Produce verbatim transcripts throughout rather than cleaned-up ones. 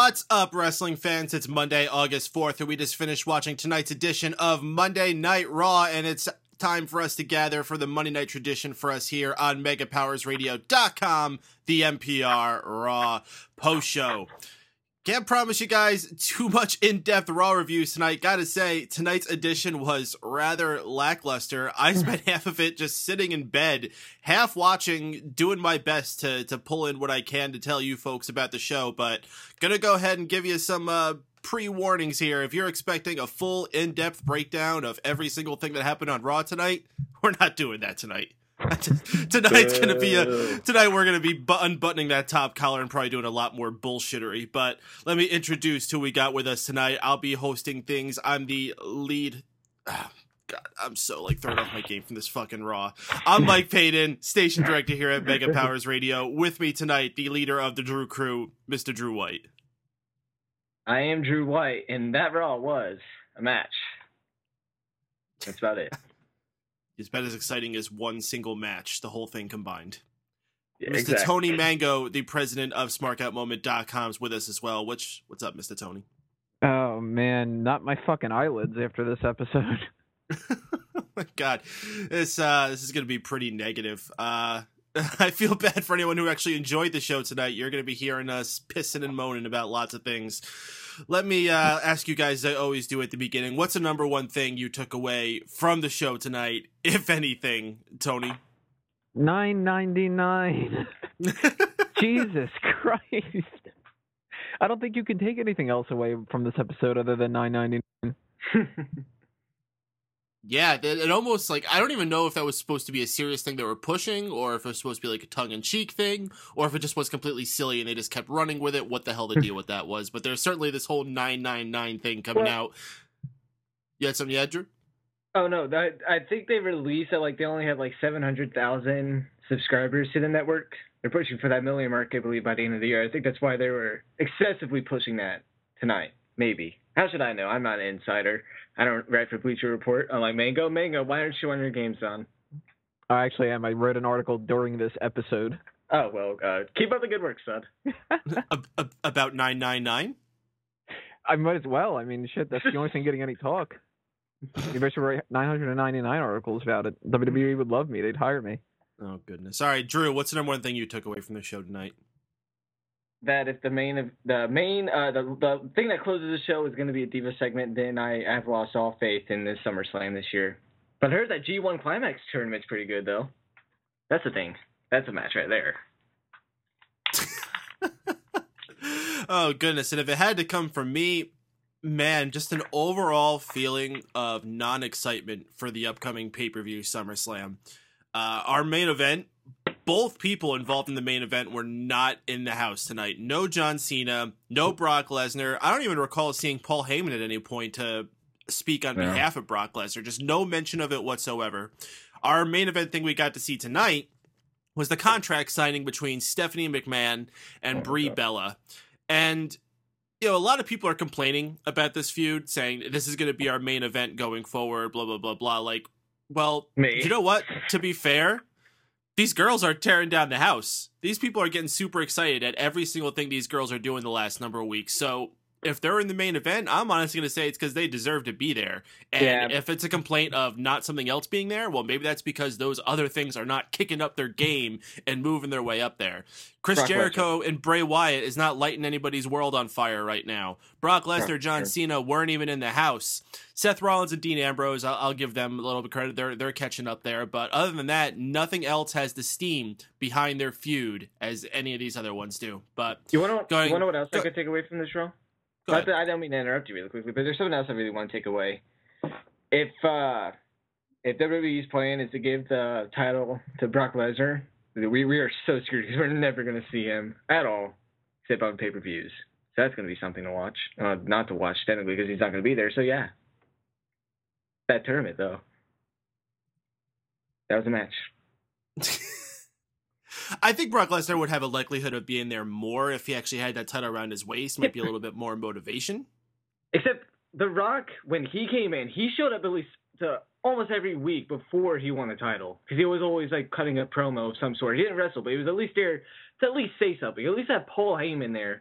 What's up, wrestling fans? It's Monday, August fourth, and we just finished watching tonight's edition of Monday Night Raw, and it's time for us to gather for the Monday night tradition for us here on mega powers radio dot com, the N P R Raw post show. Can't promise you guys too much in-depth Raw reviews tonight. Gotta say, tonight's edition was rather lackluster. I spent half of it just sitting in bed, half watching, doing my best to to pull in what I can to tell you folks about the show, but gonna go ahead and give you some uh, pre-warnings here. If you're expecting a full in-depth breakdown of every single thing that happened on Raw tonight, we're not doing that tonight. Tonight's gonna be a tonight we're gonna be bu- unbuttoning that top collar and probably doing a lot more bullshittery. But let me introduce who we got with us tonight. I'll be hosting things. I'm the lead. Oh, God, I'm so like throwing off my game from this fucking Raw. I'm Mike Payton, station director here at Mega Powers Radio. With me tonight, the leader of the Drew Crew, Mister Drew White. I am Drew White, and that Raw was a match. That's about it. It's about as exciting as one single match, the whole thing combined. Yeah, Mister exactly. Tony Mango, the president of Smart Out Moment dot com, is with us as well. Which, what's up, Mister Tony? Oh, man, not my fucking eyelids after this episode. Oh, my God. This, uh, this is going to be pretty negative. Uh, I feel bad for anyone who actually enjoyed the show tonight. You're going to be hearing us pissing and moaning about lots of things. Let me uh, ask you guys, as I always do at the beginning, what's the number one thing you took away from the show tonight, if anything, Tony? nine ninety-nine. Jesus Christ. I don't think you can take anything else away from this episode other than nine ninety-nine. Yeah, it, it almost, like, I don't even know if that was supposed to be a serious thing they were pushing, or if it was supposed to be, like, a tongue-in-cheek thing, or if it just was completely silly and they just kept running with it, what the hell the deal with that was. But there's certainly this whole nine ninety-nine thing coming well, out. You had something you had, Drew? Oh, no, that, I think they released that, like, they only have, like, seven hundred thousand subscribers to the network. They're pushing for that million mark, I believe, by the end of the year. I think that's why they were excessively pushing that tonight. Maybe. How should I know? I'm not an insider. I don't write for Bleacher Report. I'm like, Mango, Mango, why aren't you on your games on? I actually am. I wrote an article during this episode. Oh, well, uh, keep up the good work, son. a- a- about nine ninety-nine? I might as well. I mean, shit, that's the only thing getting any talk. Maybe I should write nine hundred ninety-nine articles about it. W W E would love me. They'd hire me. Oh, goodness. All right, Drew, what's the number one thing you took away from the show tonight? That if the main the main uh, the the thing that closes the show is going to be a Diva segment, then I have lost all faith in this SummerSlam this year. But I heard that G one Climax tournament's pretty good though. That's the thing. That's a match right there. Oh, goodness. And if it had to come from me, man, just an overall feeling of non-excitement for the upcoming pay-per-view SummerSlam. Uh, our main event, both people involved in the main event were not in the house tonight. No John Cena, no Brock Lesnar. I don't even recall seeing Paul Heyman at any point to speak on Yeah. behalf of Brock Lesnar. Just no mention of it whatsoever. Our main event thing we got to see tonight was the contract signing between Stephanie McMahon and Brie Bella. And, you know, a lot of people are complaining about this feud, saying this is going to be our main event going forward, blah, blah, blah, blah. Like, well, Me. you know what? To be fair, these girls are tearing down the house. These people are getting super excited at every single thing these girls are doing the last number of weeks. So if they're in the main event, I'm honestly going to say it's because they deserve to be there. And Yeah. if it's a complaint of not something else being there, well, maybe that's because those other things are not kicking up their game and moving their way up there. Chris Brock Jericho and Bray Wyatt is not lighting anybody's world on fire right now. Brock Lesnar, Brock- John Cena weren't even in the house. Seth Rollins and Dean Ambrose, I'll, I'll give them a little bit of credit. They're they're catching up there. But other than that, nothing else has the steam behind their feud as any of these other ones do. But You want to Going- you want to know what else go- I could take away from this show? go ahead. I don't mean to interrupt you really quickly, but there's something else I really want to take away. If uh, if W W E's plan is to give the title to Brock Lesnar, we we are so screwed because we're never going to see him at all, except on pay-per-views. So that's going to be something to watch. Uh, not to watch, technically, because he's not going to be there. So, yeah. That tournament, though. That was a match. I think Brock Lesnar would have a likelihood of being there more if he actually had that title around his waist. Might be a little bit more motivation. Except The Rock, when he came in, he showed up at least to almost every week before he won the title. Because he was always like cutting a promo of some sort. He didn't wrestle, but he was at least there to at least say something. At least have Paul Heyman there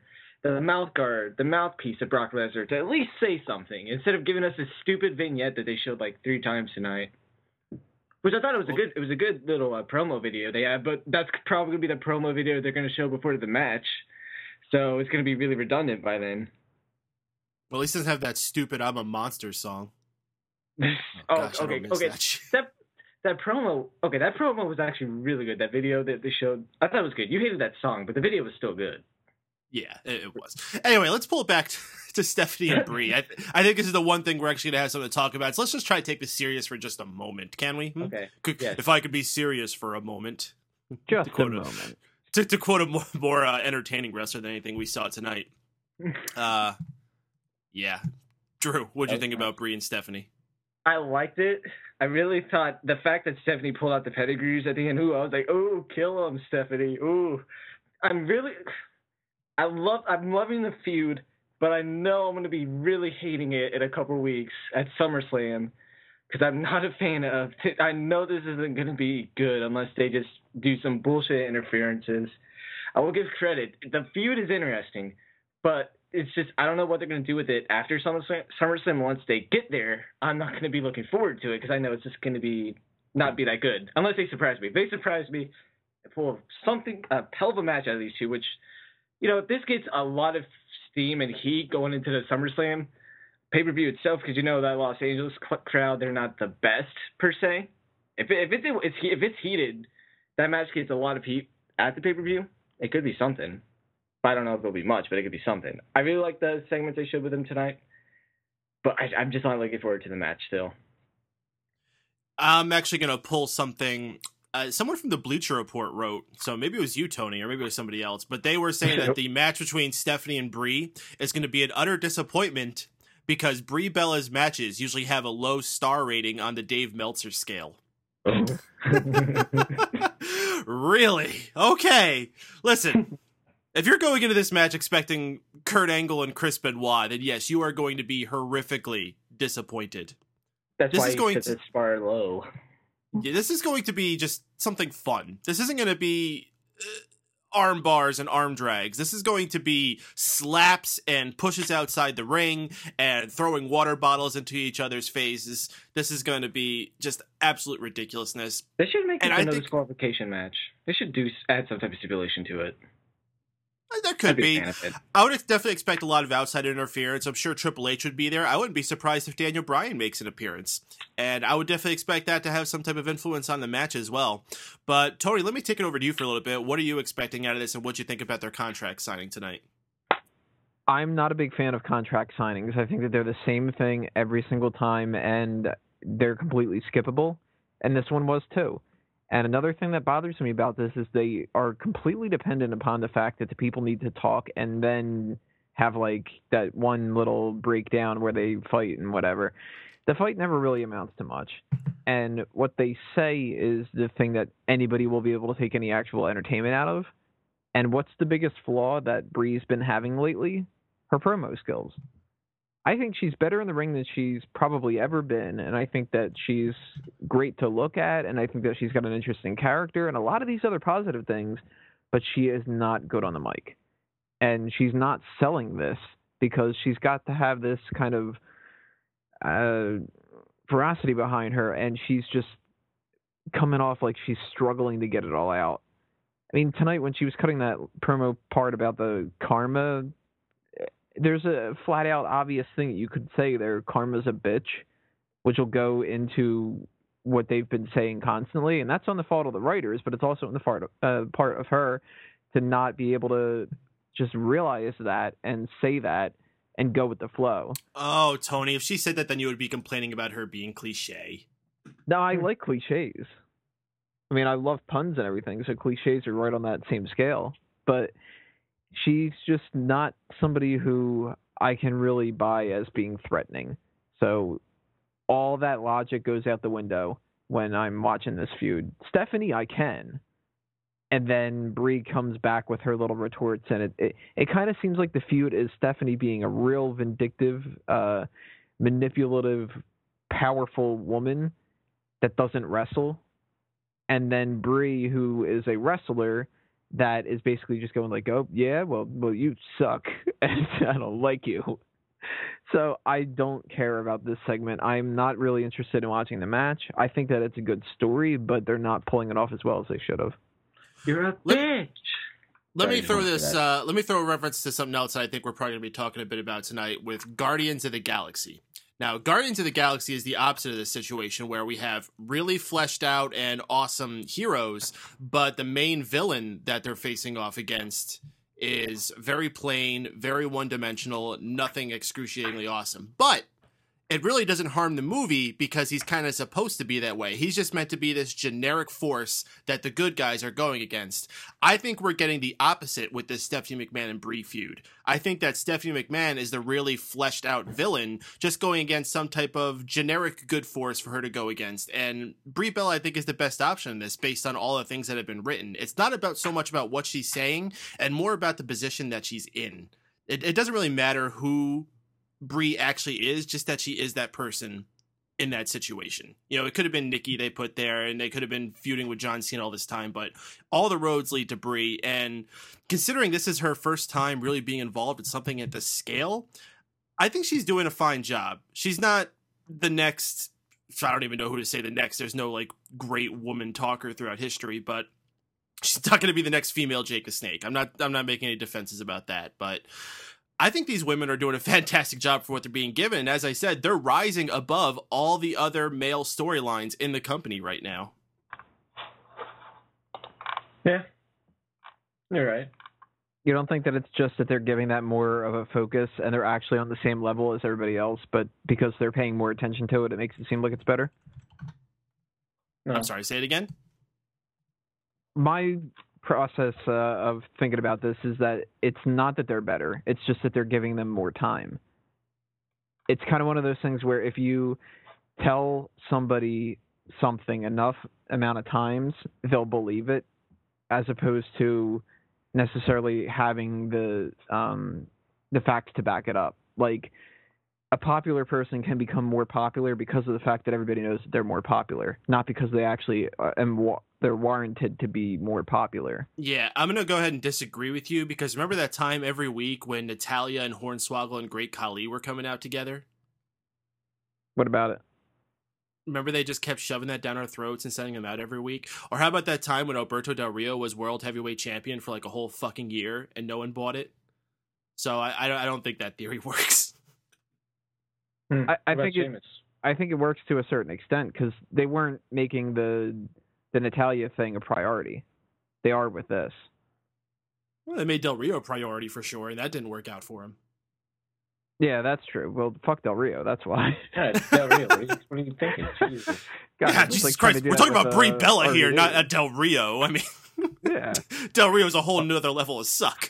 the mouth guard, the mouthpiece of Brock Lesnar to at least say something instead of giving us this stupid vignette that they showed like three times tonight. Which I thought it was a good, it was a good little uh, promo video they had, but that's probably gonna be the promo video they're gonna show before the match, so it's gonna be really redundant by then. Well, at least it doesn't have that stupid "I'm a Monster" song. oh, oh gosh, okay, okay. That, that that promo, okay, that promo was actually really good. That video that they showed, I thought it was good. You hated that song, but the video was still good. Yeah, it, it was. Anyway, let's pull it back to, to Stephanie and Brie. I, I think this is the one thing we're actually going to have something to talk about. So let's just try to take this serious for just a moment, can we? Hmm? Okay. Could, yes. If I could be serious for a moment. Just to a a, moment. To, to quote a more, more uh, entertaining wrestler than anything we saw tonight. Uh, yeah. Drew, what'd you think about Brie and Stephanie? I liked it. I really thought the fact that Stephanie pulled out the pedigrees at the end, ooh, I was like, ooh, kill him, Stephanie. Ooh. I'm really... I love. I'm loving the feud, but I know I'm going to be really hating it in a couple weeks at SummerSlam because I'm not a fan of. T- I know this isn't going to be good unless they just do some bullshit interferences. I will give credit. The feud is interesting, but it's just I don't know what they're going to do with it after SummerSlam. SummerSlam once they get there, I'm not going to be looking forward to it because I know it's just going to be not be that good unless they surprise me. If they surprise me, pull something a hell of a match out of these two, which. You know, if this gets a lot of steam and heat going into the SummerSlam pay-per-view itself, because you know that Los Angeles crowd, they're not the best, per se. If, it, if, it's, if it's heated, that match gets a lot of heat at the pay-per-view, it could be something. I don't know if it'll be much, but it could be something. I really like the segments they showed with them tonight, but I, I'm just not looking forward to the match still. I'm actually going to pull something... Uh, someone from the Bleacher Report wrote, so maybe it was you, Tony, or maybe it was somebody else, but they were saying that the match between Stephanie and Brie is going to be an utter disappointment because Brie Bella's matches usually have a low star rating on the Dave Meltzer scale. Really? Okay. Listen, if you're going into this match expecting Kurt Angle and Chris Benoit, then yes, you are going to be horrifically disappointed. That's this why is you going set to this bar low. Yeah, this is going to be just something fun. This isn't going to be uh, arm bars and arm drags. This is going to be slaps and pushes outside the ring and throwing water bottles into each other's faces. This is going to be just absolute ridiculousness. They should make it and a no think, disqualification match. They should do add some type of stipulation to it. There could be. be. I would definitely expect a lot of outside interference. I'm sure Triple H would be there. I wouldn't be surprised if Daniel Bryan makes an appearance. And I would definitely expect that to have some type of influence on the match as well. But, Tony, let me take it over to you for a little bit. What are you expecting out of this, and what do you think about their contract signing tonight? I'm not a big fan of contract signings. I think that they're the same thing every single time, and they're completely skippable. And this one was, too. And another thing that bothers me about this is they are completely dependent upon the fact that the people need to talk and then have, like, that one little breakdown where they fight and whatever. The fight never really amounts to much. And what they say is the thing that anybody will be able to take any actual entertainment out of. And what's the biggest flaw that Brie's been having lately? Her promo skills. I think she's better in the ring than she's probably ever been, and I think that she's great to look at, and I think that she's got an interesting character and a lot of these other positive things, but she is not good on the mic. And she's not selling this because she's got to have this kind of uh, veracity behind her, and she's just coming off like she's struggling to get it all out. I mean, tonight when she was cutting that promo part about the karma, there's a flat-out obvious thing that you could say there. Karma's a bitch, which will go into what they've been saying constantly, and that's on the fault of the writers, but it's also on the part of, uh, part of her to not be able to just realize that and say that and go with the flow. Oh, Tony, if she said that, then you would be complaining about her being cliche. No, I like cliches. I mean, I love puns and everything, so cliches are right on that same scale, but she's just not somebody who I can really buy as being threatening. So all that logic goes out the window when I'm watching this feud. Stephanie, I can. And then Brie comes back with her little retorts, and it it, it kind of seems like the feud is Stephanie being a real vindictive, uh, manipulative, powerful woman that doesn't wrestle. And then Brie, who is a wrestler, that is basically just going like, oh, yeah, well, well, you suck, and I don't like you. So I don't care about this segment. I'm not really interested in watching the match. I think that it's a good story, but they're not pulling it off as well as they should have. You're a Let- bitch. Let Sorry, me throw don't this. do Uh, let me throw a reference to something else that I think we're probably going to be talking a bit about tonight with Guardians of the Galaxy. Now, Guardians of the Galaxy is the opposite of this situation where we have really fleshed out and awesome heroes, but the main villain that they're facing off against is very plain, very one-dimensional, nothing excruciatingly awesome. But it really doesn't harm the movie because he's kind of supposed to be that way. He's just meant to be this generic force that the good guys are going against. I think we're getting the opposite with this Stephanie McMahon and Brie feud. I think that Stephanie McMahon is the really fleshed out villain, just going against some type of generic good force for her to go against. And Brie Bella, I think, is the best option in this based on all the things that have been written. It's not about so much about what she's saying and more about the position that she's in. It, it doesn't really matter who Brie actually is, just that she is that person in that situation. You know, it could have been Nikki they put there, and they could have been feuding with John Cena all this time, but all the roads lead to Brie. And considering this is her first time really being involved in something at this scale, I think she's doing a fine job. She's not the next, I don't even know who to say the next. There's no like great woman talker throughout history, but she's not going to be the next female Jake the Snake. I'm not, I'm not making any defenses about that, but I think these women are doing a fantastic job for what they're being given. And as I said, they're rising above all the other male storylines in the company right now. Yeah. You're right. You don't think that it's just that they're giving that more of a focus and they're actually on the same level as everybody else, but because they're paying more attention to it, it makes it seem like it's better? No. I'm sorry, say it again? My process uh, of thinking about this is that it's not that they're better, it's just that they're giving them more time. It's kind of one of those things where if you tell somebody something enough amount of times, they'll believe it, as opposed to necessarily having the um, the facts to back it up. Like, a popular person can become more popular because of the fact that everybody knows that they're more popular, not because they actually uh, and wa- they're warranted to be more popular. Yeah, I'm going to go ahead and disagree with you because remember that time every week when Natalya and Hornswoggle and Great Khali were coming out together? What about it? Remember they just kept shoving that down our throats and sending them out every week? Or how about that time when Alberto Del Rio was world heavyweight champion for like a whole fucking year and no one bought it? So I, I don't think that theory works. Hmm. I, I What about think it, Sheamus? I think it works to a certain extent because they weren't making the the Natalya thing a priority. They are with this. Well, they made Del Rio a priority for sure, and that didn't work out for him. Yeah, that's true. Well, fuck Del Rio. That's why. Yeah, it's Del Rio. What are you, what are you thinking? Jesus. God, Yeah, it's Jesus like trying Christ, to do we're that talking about with, Brie uh, Bella here, R V D. not uh, Del Rio. I mean, Yeah. Del Rio's a whole nother level of suck.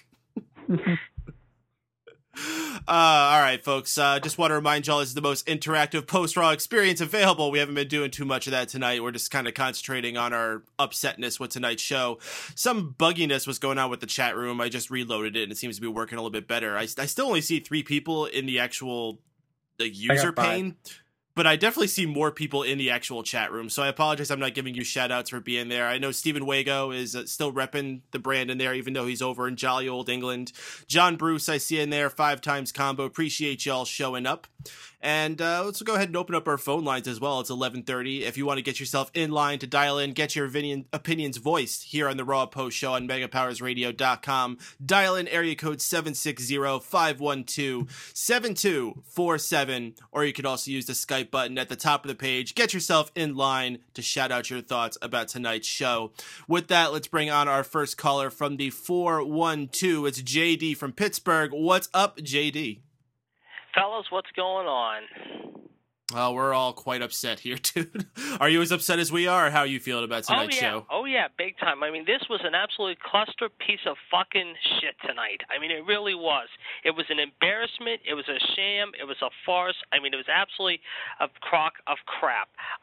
Uh, all right, folks. Uh, just want to remind y'all this is the most interactive post-Raw experience available. We haven't been doing too much of that tonight. We're just kind of concentrating on our upsetness with tonight's show. Some bugginess was going on with the chat room. I just reloaded it, and it seems to be working a little bit better. I, I still only see three people in the actual the user got five. pane, but I definitely see more people in the actual chat room. So I apologize I'm not giving you shout-outs for being there. I know Stephen Wago is uh, still repping the brand in there, even though he's over in jolly old England. John Bruce, I see in there, five times combo. Appreciate y'all showing up. And uh, let's go ahead and open up our phone lines as well. It's eleven thirty. If you want to get yourself in line to dial in, get your opinion, opinions voiced here on the Raw Post Show on mega powers radio dot com. Dial in area code seven six zero, five one two, seven two four seven, or you could also use the Skype button at the top of the page. Get yourself in line to shout out your thoughts about tonight's show. With that, let's bring on our first caller from the four one two. It's J D from Pittsburgh. What's up, J D? Fellas, what's going on? Well, we're all quite upset here, dude. Are you as upset as we are, or how are you feeling about tonight's oh, yeah. show? Oh, yeah, big time. I mean, this was an absolute cluster piece of fucking shit tonight. I mean, it really was. It was an embarrassment. It was a sham. It was a farce. I mean, it was absolutely a crock of crap.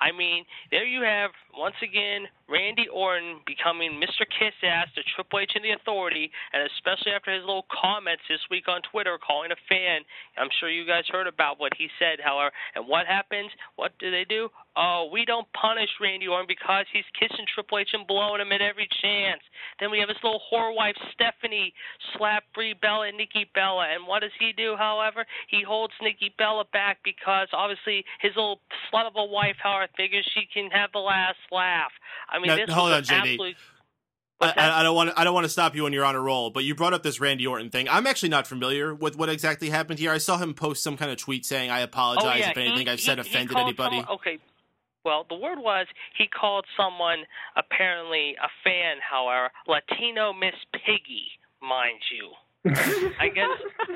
I mean, there you have, once again, Randy Orton becoming Mister Kiss-Ass to Triple H and the Authority, and especially after his little comments this week on Twitter calling a fan. I'm sure you guys heard about what he said, however. And what happens? What do they do? Oh, we don't punish Randy Orton because he's kissing Triple H and blowing him at every chance. Then we have his little whore wife, Stephanie, slap Brie Bella and Nikki Bella. And what does he do, however? He holds Nikki Bella back because, obviously, his little slut of a wife, however, figures she can have the last laugh. I mean, now, this hold was on, J D. absolute... I, I, I don't want to. I don't want to stop you when you're on a roll, but you brought up this Randy Orton thing. I'm actually not familiar with what exactly happened here. I saw him post some kind of tweet saying, "I apologize oh, yeah. if anything he, I've said he, offended he anybody." Someone, okay. Well, the word was he called someone, apparently a fan, however, Latino Miss Piggy, mind you. I guess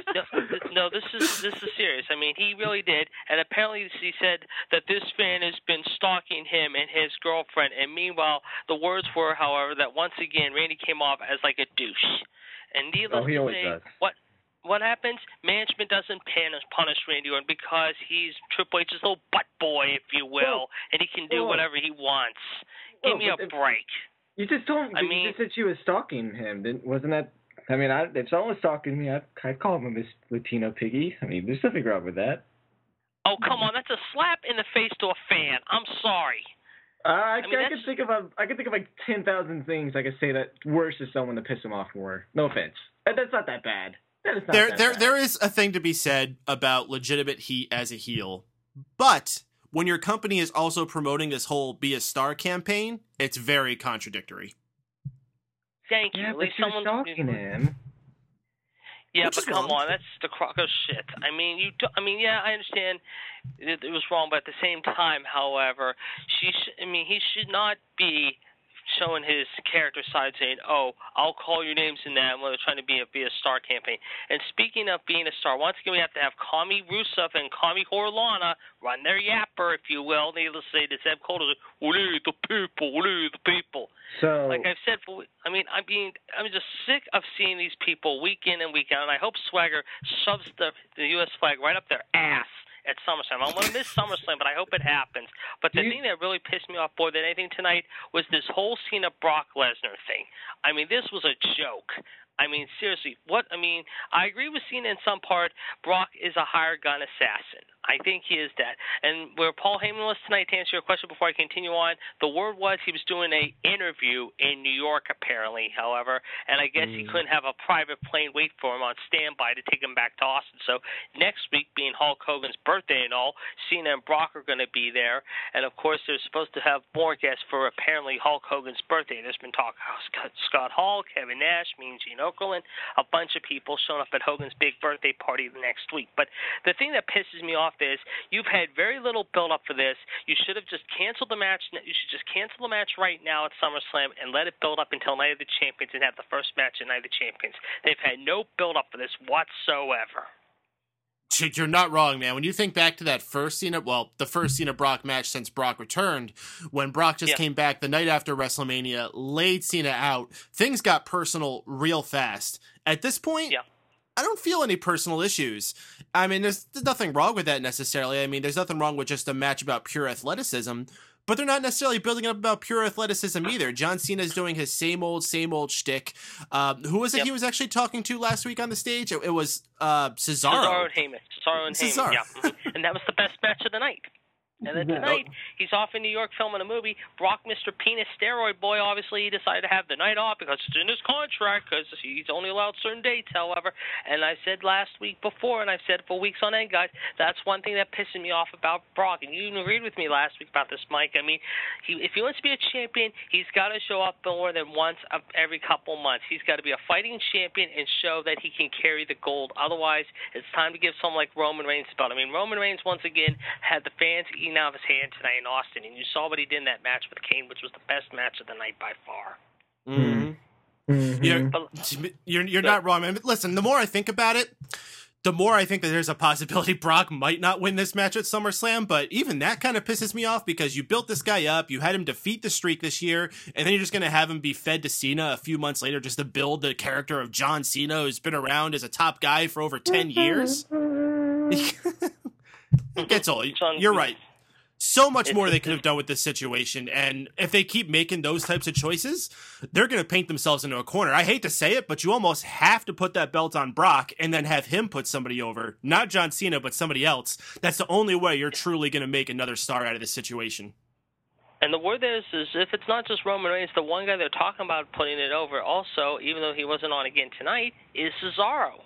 no, this is this is serious. I mean, he really did, and apparently he said that this fan has been stalking him and his girlfriend. And meanwhile, the words were, however, that once again Randy came off as like a douche. And needless oh, he to always say, does. what what happens? Management doesn't punish punish Randy Orton because he's Triple H's little butt boy, if you will, well, and he can do well, whatever he wants. Give well, me a if, break. You just told me. I you mean, just said she was stalking him. Didn't, wasn't that? I mean, I, if someone was stalking me, I'd, I'd call him a Miss Latino Piggy. I mean, there's nothing wrong with that. Oh, come on. That's a slap in the face to a fan. I'm sorry. Uh, I, I, mean, I can think of a, I can think of like ten thousand things I could say that worse to someone to piss them off more. No offense. That, that's not that bad. That is not there, that there, bad. there is a thing to be said about legitimate heat as a heel, but when your company is also promoting this whole "Be a Star" campaign, it's very contradictory. Thank you. Yeah, At but least you're someone's stalking him. Yeah, Which but is come wrong. on, that's the crock of shit. I mean, you. Do, I mean, yeah, I understand it, it was wrong, but at the same time, however, she. Sh- I mean, he should not be showing his character side, saying, "Oh, I'll call your names in that." When they're trying to be a be a star campaign. And speaking of being a star, once again, we have to have Kami Rusev and Kami Horlana run their yapper, if you will. Needless to say, to Zeb Coulter, "We the people, we the people." So, Like I've said, for, I mean, I mean, I'm just sick of seeing these people week in and week out, and I hope Swagger shoves the, the U S flag right up their ass at SummerSlam. I'm going to miss SummerSlam, but I hope it happens. But the you, thing that really pissed me off more than anything tonight was this whole Cena Brock Lesnar thing. I mean, this was a joke. I mean, seriously, what? I mean, I agree with Cena in some part. Brock is a hired gun assassin. I think he is that. And where Paul Heyman was tonight, to answer your question before I continue on, the word was he was doing a interview in New York, apparently, however, and I guess mm. he couldn't have a private plane wait for him on standby to take him back to Austin. So next week, being Hulk Hogan's birthday and all, Cena and Brock are going to be there. And, of course, they're supposed to have more guests for apparently Hulk Hogan's birthday. There's been talk of Scott Hall, Kevin Nash, Mean Gene Okerlund, a bunch of people showing up at Hogan's big birthday party the next week. But the thing that pisses me off is you've had very little build-up for this. You should have just canceled the match. You should just cancel the match right now at SummerSlam and let it build up until Night of the Champions and have the first match at Night of the Champions. They've had no build-up for this whatsoever. You're not wrong, man. When you think back to that first Cena, well, the first Cena Brock match since Brock returned, when Brock just yeah. came back the night after WrestleMania, laid Cena out, things got personal real fast. At this point, yeah. I don't feel any personal issues. I mean, there's, there's nothing wrong with that necessarily. I mean, there's nothing wrong with just a match about pure athleticism, but they're not necessarily building up about pure athleticism either. John Cena's doing his same old, same old shtick. Um, who was it yep. he was actually talking to last week on the stage? It, it was uh, Cesaro. Cesaro and Heyman. Cesaro and Cesaro. Heyman, yeah. Mm-hmm. And that was the best match of the night. And then tonight, he's off in New York filming a movie. Brock, Mister Penis Steroid Boy, obviously he decided to have the night off because it's in his contract because he's only allowed certain dates, however. And I said last week before, and I've said for weeks on end, guys, that's one thing that pisses me off about Brock. And you even agreed with me last week about this, Mike. I mean, he, if he wants to be a champion, he's got to show up more than once of every couple months. He's got to be a fighting champion and show that he can carry the gold. Otherwise, it's time to give someone like Roman Reigns the belt. I mean, Roman Reigns, once again, had the fans eating out of his hand tonight in Austin, and you saw what he did in that match with Kane, which was the best match of the night by far. Mm-hmm. Mm-hmm. You're, but, you're, you're not wrong, man. But listen, the more I think about it, the more I think that there's a possibility Brock might not win this match at SummerSlam, but even that kind of pisses me off because you built this guy up, you had him defeat the streak this year, and then you're just going to have him be fed to Cena a few months later just to build the character of John Cena, who's been around as a top guy for over ten years. It gets old. You're right. So much more they could have done with this situation, and if they keep making those types of choices, they're going to paint themselves into a corner. I hate to say it, but you almost have to put that belt on Brock and then have him put somebody over. Not John Cena, but somebody else. That's the only way you're truly going to make another star out of this situation. And the word is, is if it's not just Roman Reigns, the one guy they're talking about putting it over also, even though he wasn't on again tonight, is Cesaro.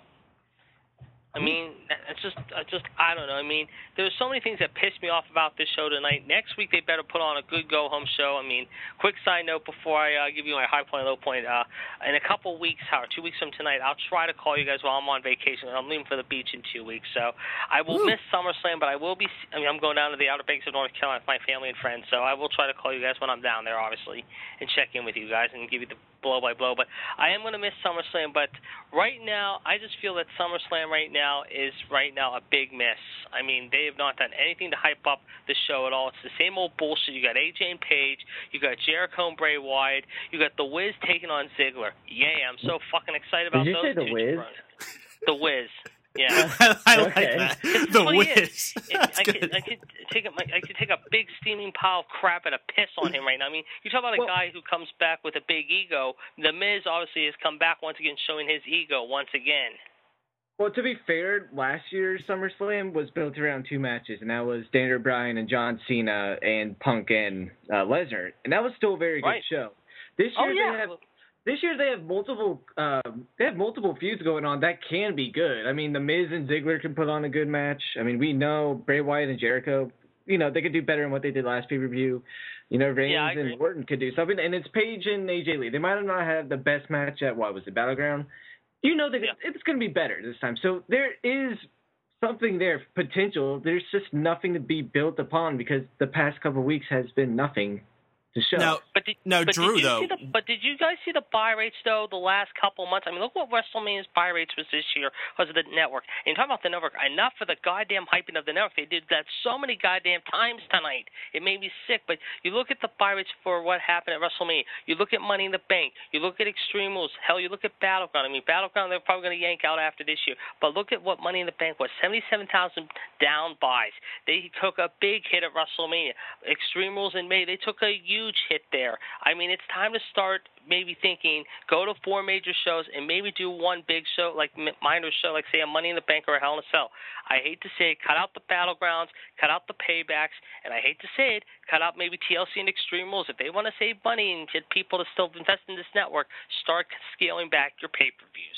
I mean, it's just, I just, I don't know. I mean, there's so many things that piss me off about this show tonight. Next week, they better put on a good go-home show. I mean, quick side note before I uh, give you my high point, low point. Uh, in a couple weeks, or two weeks from tonight, I'll try to call you guys while I'm on vacation. I'm leaving for the beach in two weeks, so I will Ooh. miss SummerSlam, but I will be, I mean, I'm going down to the Outer Banks of North Carolina with my family and friends, so I will try to call you guys when I'm down there, obviously, and check in with you guys and give you the blow-by-blow. But I am going to miss SummerSlam, but right now, I just feel that SummerSlam right now is right now a big miss. I mean, they have not done anything to hype up the show at all. It's the same old bullshit. You got A J and Paige, you got Jericho and Bray Wyatt, you got The Wiz taking on Ziggler. Yeah, I'm so fucking excited about Did you those say The two. Wiz? The Wiz. Yeah, I like Okay. that. It's The funny Wiz. is, it, I could, I could take a, I could take a big steaming pile of crap and a piss on him right now. I mean, you talk about a Well- guy who comes back with a big ego. The Miz obviously has come back once again, showing his ego once again. Well, to be fair, last year's SummerSlam was built around two matches, and that was Daniel Bryan and John Cena and Punk and uh, Lesnar, and that was still a very good Right. show. This year Oh they yeah. have this year they have multiple um, they have multiple feuds going on that can be good. I mean, the Miz and Ziggler can put on a good match. I mean, we know Bray Wyatt and Jericho, you know, they could do better than what they did last pay-per-view. You know, Reigns Yeah, I agree. and Orton could do something, and it's Paige and A J Lee. They might not have the best match at what was it, Battleground. You know that Yeah. it's going to be better this time. So there is something there, potential. There's just nothing to be built upon because the past couple of weeks has been nothing to show. Now, But did, now but Drew, did you though. See the, but did you guys see the buy rates, though, the last couple months? I mean, look what WrestleMania's buy rates was this year because of the network. And talking about the network, enough for the goddamn hyping of the network. They did that so many goddamn times tonight. It made me sick. But you look at the buy rates for what happened at WrestleMania. You look at Money in the Bank. You look at Extreme Rules. Hell, you look at Battleground. I mean, Battleground, they're probably going to yank out after this year. But look at what Money in the Bank was, seventy-seven thousand down buys. They took a big hit at WrestleMania. Extreme Rules in May, they took a huge hit there. I mean, it's time to start maybe thinking, go to four major shows and maybe do one big show, like minor show, like say a Money in the Bank or a Hell in a Cell. I hate to say it, cut out the Battlegrounds, cut out the paybacks, and I hate to say it, cut out maybe T L C and Extreme Rules. If they want to save money and get people to still invest in this network, start scaling back your pay-per-views.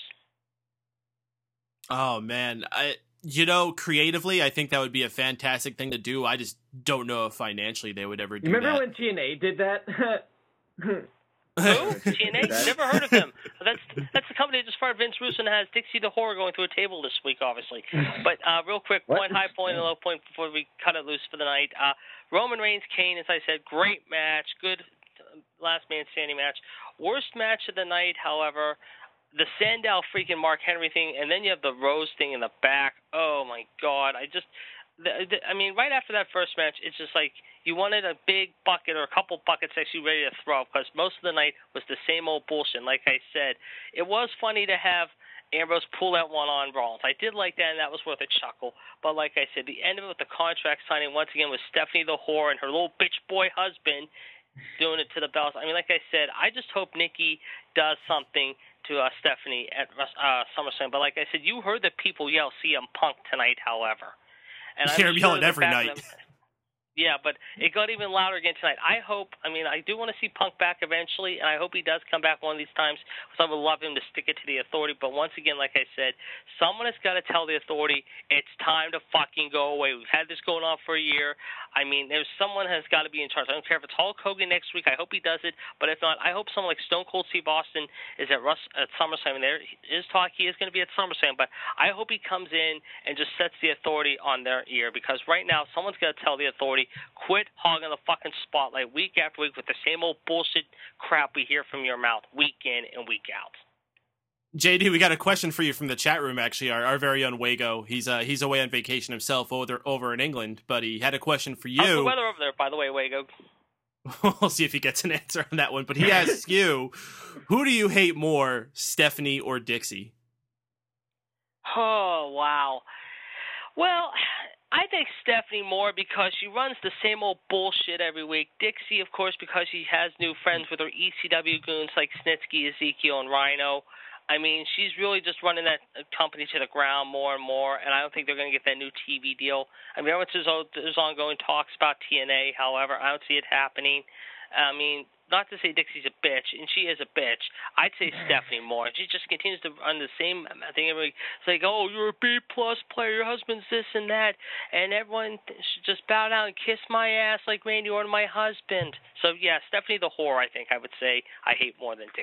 Oh, man. I, you know, creatively, I think that would be a fantastic thing to do. I just don't know if financially they would ever do you remember that. when T N A did that? Who? T N A? Never heard of them. That's that's the company that just fired Vince Russo and has Dixie the Horror going through a table this week, obviously. But uh, real quick, What? one high point and low point before we cut it loose for the night. Uh, Roman Reigns, Kane, as I said, great match, good last man standing match. Worst match of the night, however, the Sandow freaking Mark Henry thing, and then you have the Rose thing in the back. Oh my God, I just. The, the, I mean, right after that first match, it's just like you wanted a big bucket or a couple buckets actually ready to throw because most of the night was the same old bullshit. Like I said, it was funny to have Ambrose pull that one on Rollins. I did like that, and that was worth a chuckle. But like I said, the end of it with the contract signing once again was Stephanie the whore and her little bitch boy husband doing it to the bells. I mean, like I said, I just hope Nikki does something to uh, Stephanie at uh, SummerSlam. But like I said, you heard the people yell C M Punk tonight, however. And You hear I'm him sure yelling the every back night. of them- Yeah, but it got even louder again tonight. I hope, I mean, I do want to see Punk back eventually, and I hope he does come back one of these times because I would love him to stick it to the Authority. But once again, like I said, someone has got to tell the Authority it's time to fucking go away. We've had this going on for a year. I mean, there's someone has got to be in charge. I don't care if it's Hulk Hogan next week. I hope he does it. But if not, I hope someone like Stone Cold Steve Austin is at Russ at SummerSlam. And there is talk he is going to be at SummerSlam. But I hope he comes in and just sets the Authority on their ear because right now someone's got to tell the Authority, quit hogging the fucking spotlight week after week with the same old bullshit crap we hear from your mouth week in and week out. J D, we got a question for you from the chat room, actually. Our, our very own Wago. He's uh, he's away on vacation himself over, over in England, but he had a question for How's the you. weather over there, by the way, Wago? We'll see if he gets an answer on that one. But he asks you, who do you hate more, Stephanie or Dixie? Oh, wow. Well, I think Stephanie more because she runs the same old bullshit every week. Dixie, of course, because she has new friends with her E C W goons like Snitsky, Ezekiel, and Rhino. I mean, she's really just running that company to the ground more and more, and I don't think they're going to get that new T V deal. I mean, there's, there's ongoing talks about T N A, however, I don't see it happening. I mean, not to say Dixie's a bitch, and she is a bitch. I'd say Stephanie more. She just continues to run the same thing. Everybody, it's like, oh, you're a B-plus player, your husband's this and that, and everyone should just bow down and kiss my ass like Randy Orton, my husband. So, yeah, Stephanie the whore, I think I would say I hate more than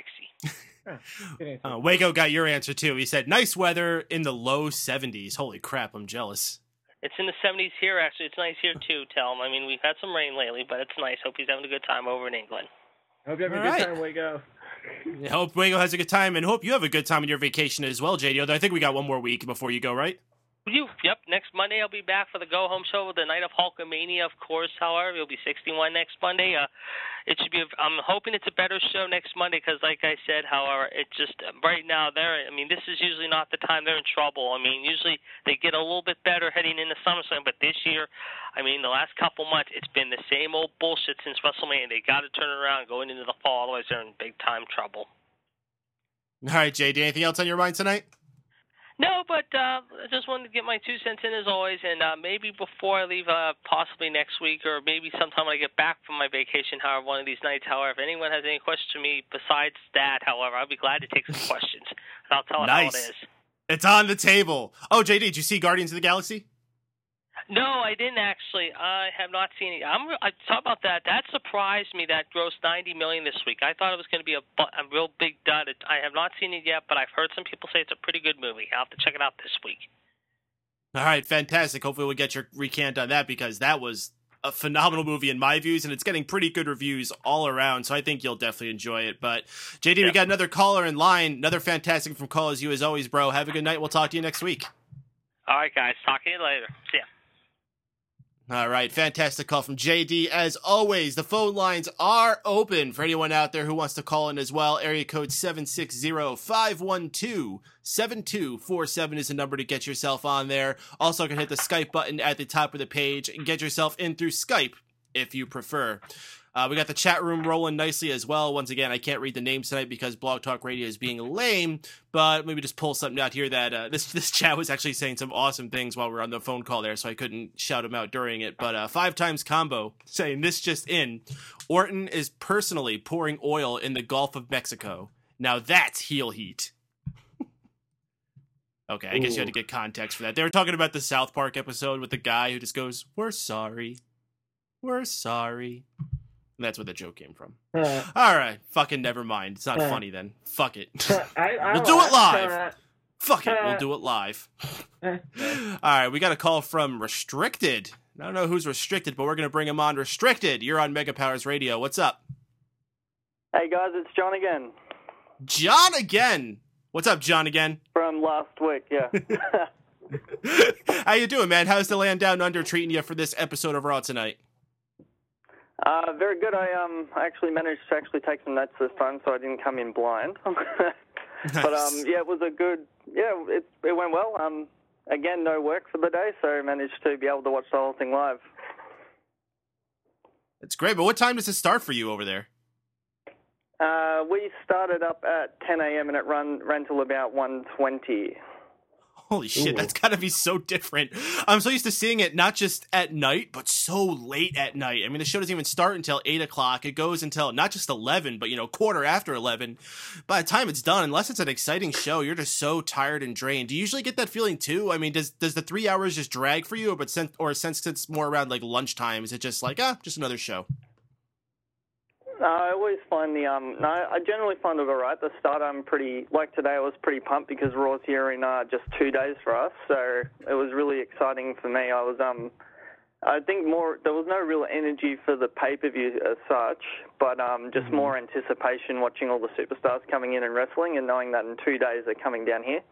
Dixie. uh, Waco got your answer, too. He said, nice weather in the low seventies. Holy crap, I'm jealous. It's in the seventies here, actually. It's nice here, too, tell him. I mean, we've had some rain lately, but it's nice. Hope he's having a good time over in England. Hope you have a All good right. time, Waco. I hope Waco has a good time, and hope you have a good time on your vacation as well, J D. Although I think we got one more week before you go, right? You, yep. Next Monday I'll be back for the Go Home Show, the night of Hulkamania, of course. However, it'll be sixty-one next Monday. Uh, it should be. A, I'm hoping it's a better show next Monday because, like I said, however, it just right now they're. I mean, this is usually not the time they're in trouble. I mean, usually they get a little bit better heading into SummerSlam, but this year, I mean, the last couple months it's been the same old bullshit since WrestleMania. They got to turn it around going into the fall, otherwise they're in big time trouble. All right, J D. Anything else on your mind tonight? No, but uh, I just wanted to get my two cents in as always, and uh, maybe before I leave, uh, possibly next week or maybe sometime when I get back from my vacation, however, one of these nights, however, if anyone has any questions for me besides that, however, I'll be glad to take some questions, and I'll tell it Nice. how it is. It's on the table. Oh, J D, did you see Guardians of the Galaxy? No, I didn't actually. I have not seen it. I'm. I talk about that. That surprised me. That grossed ninety million this week. I thought it was going to be a, a real big dud. I have not seen it yet, but I've heard some people say it's a pretty good movie. I'll have to check it out this week. All right, fantastic. Hopefully we'll get your recant on that because that was a phenomenal movie in my views, and it's getting pretty good reviews all around, so I think you'll definitely enjoy it. But, J D, yep. We got another caller in line. Another fantastic from Call As You as always, bro. Have a good night. We'll talk to you next week. All right, guys. Talk to you later. See ya. All right, fantastic call from J D. As always, the phone lines are open for anyone out there who wants to call in as well. Area code seven six zero, five one two, seven two four seven is the number to get yourself on there. Also, you can hit the Skype button at the top of the page and get yourself in through Skype if you prefer. Uh, we got the chat room rolling nicely as well. Once again, I can't read the names tonight because Blog Talk Radio is being lame, but maybe just pull something out here that uh, this this chat was actually saying some awesome things while we were on the phone call there, so I couldn't shout them out during it. But uh, Five Times Combo saying this just in. Orton is personally pouring oil in the Gulf of Mexico. Now that's heel heat. Okay, I guess Ooh. You had to get context for that. They were talking about the South Park episode with the guy who just goes, "We're sorry. We're sorry." That's where the joke came from. Uh, All right. Fucking never mind. It's not uh, funny then. Fuck it. I, I we'll do it live. Uh, Fuck it. We'll do it live. All right. We got a call from Restricted. I don't know who's Restricted, but we're going to bring him on. Restricted, you're on Mega Powers Radio. What's up? Hey, guys. It's John again. John again. What's up, John again? From last week, yeah. How you doing, man? How's the land down under treating you for this episode of Raw tonight? Uh, very good. I um I actually managed to actually take some notes this time, so I didn't come in blind. Nice. But um yeah, it was a good yeah it it went well. Um again, no work for the day, so I managed to be able to watch the whole thing live. That's great. But what time does it start for you over there? Uh, we started up at ten a.m. and it run ran till about one twenty. Holy shit, Ooh. That's gotta be so different. I'm so used to seeing it not just at night, but so late at night. I mean, the show doesn't even start until eight o'clock. It goes until not just eleven, but, you know, quarter after eleven. By the time it's done, unless it's an exciting show, you're just so tired and drained. Do you usually get that feeling too? I mean, does does the three hours just drag for you, but since, or since it's more around like lunchtime, is it just like, ah, just another show? No, I always find the, um, no, I generally find it all right. The start, I'm pretty, like today I was pretty pumped because Raw's here in uh, just two days for us, so it was really exciting for me. I was, um, I think more, there was no real energy for the pay-per-view as such, but um, just mm-hmm. more anticipation watching all the superstars coming in and wrestling and knowing that in two days they're coming down here.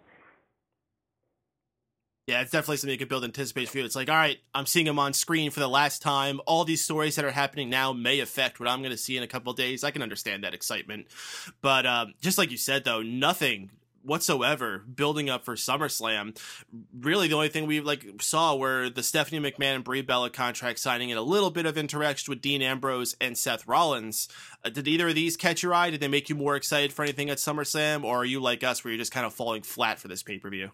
Yeah, it's definitely something you can build anticipation for you. It's like, all right, I'm seeing them on screen for the last time. All these stories that are happening now may affect what I'm going to see in a couple of days. I can understand that excitement. But um, just like you said, though, nothing whatsoever building up for SummerSlam. Really, the only thing we like saw were the Stephanie McMahon and Brie Bella contract signing and a little bit of interaction with Dean Ambrose and Seth Rollins. Uh, did either of these catch your eye? Did they make you more excited for anything at SummerSlam, or are you like us where you're just kind of falling flat for this pay-per-view?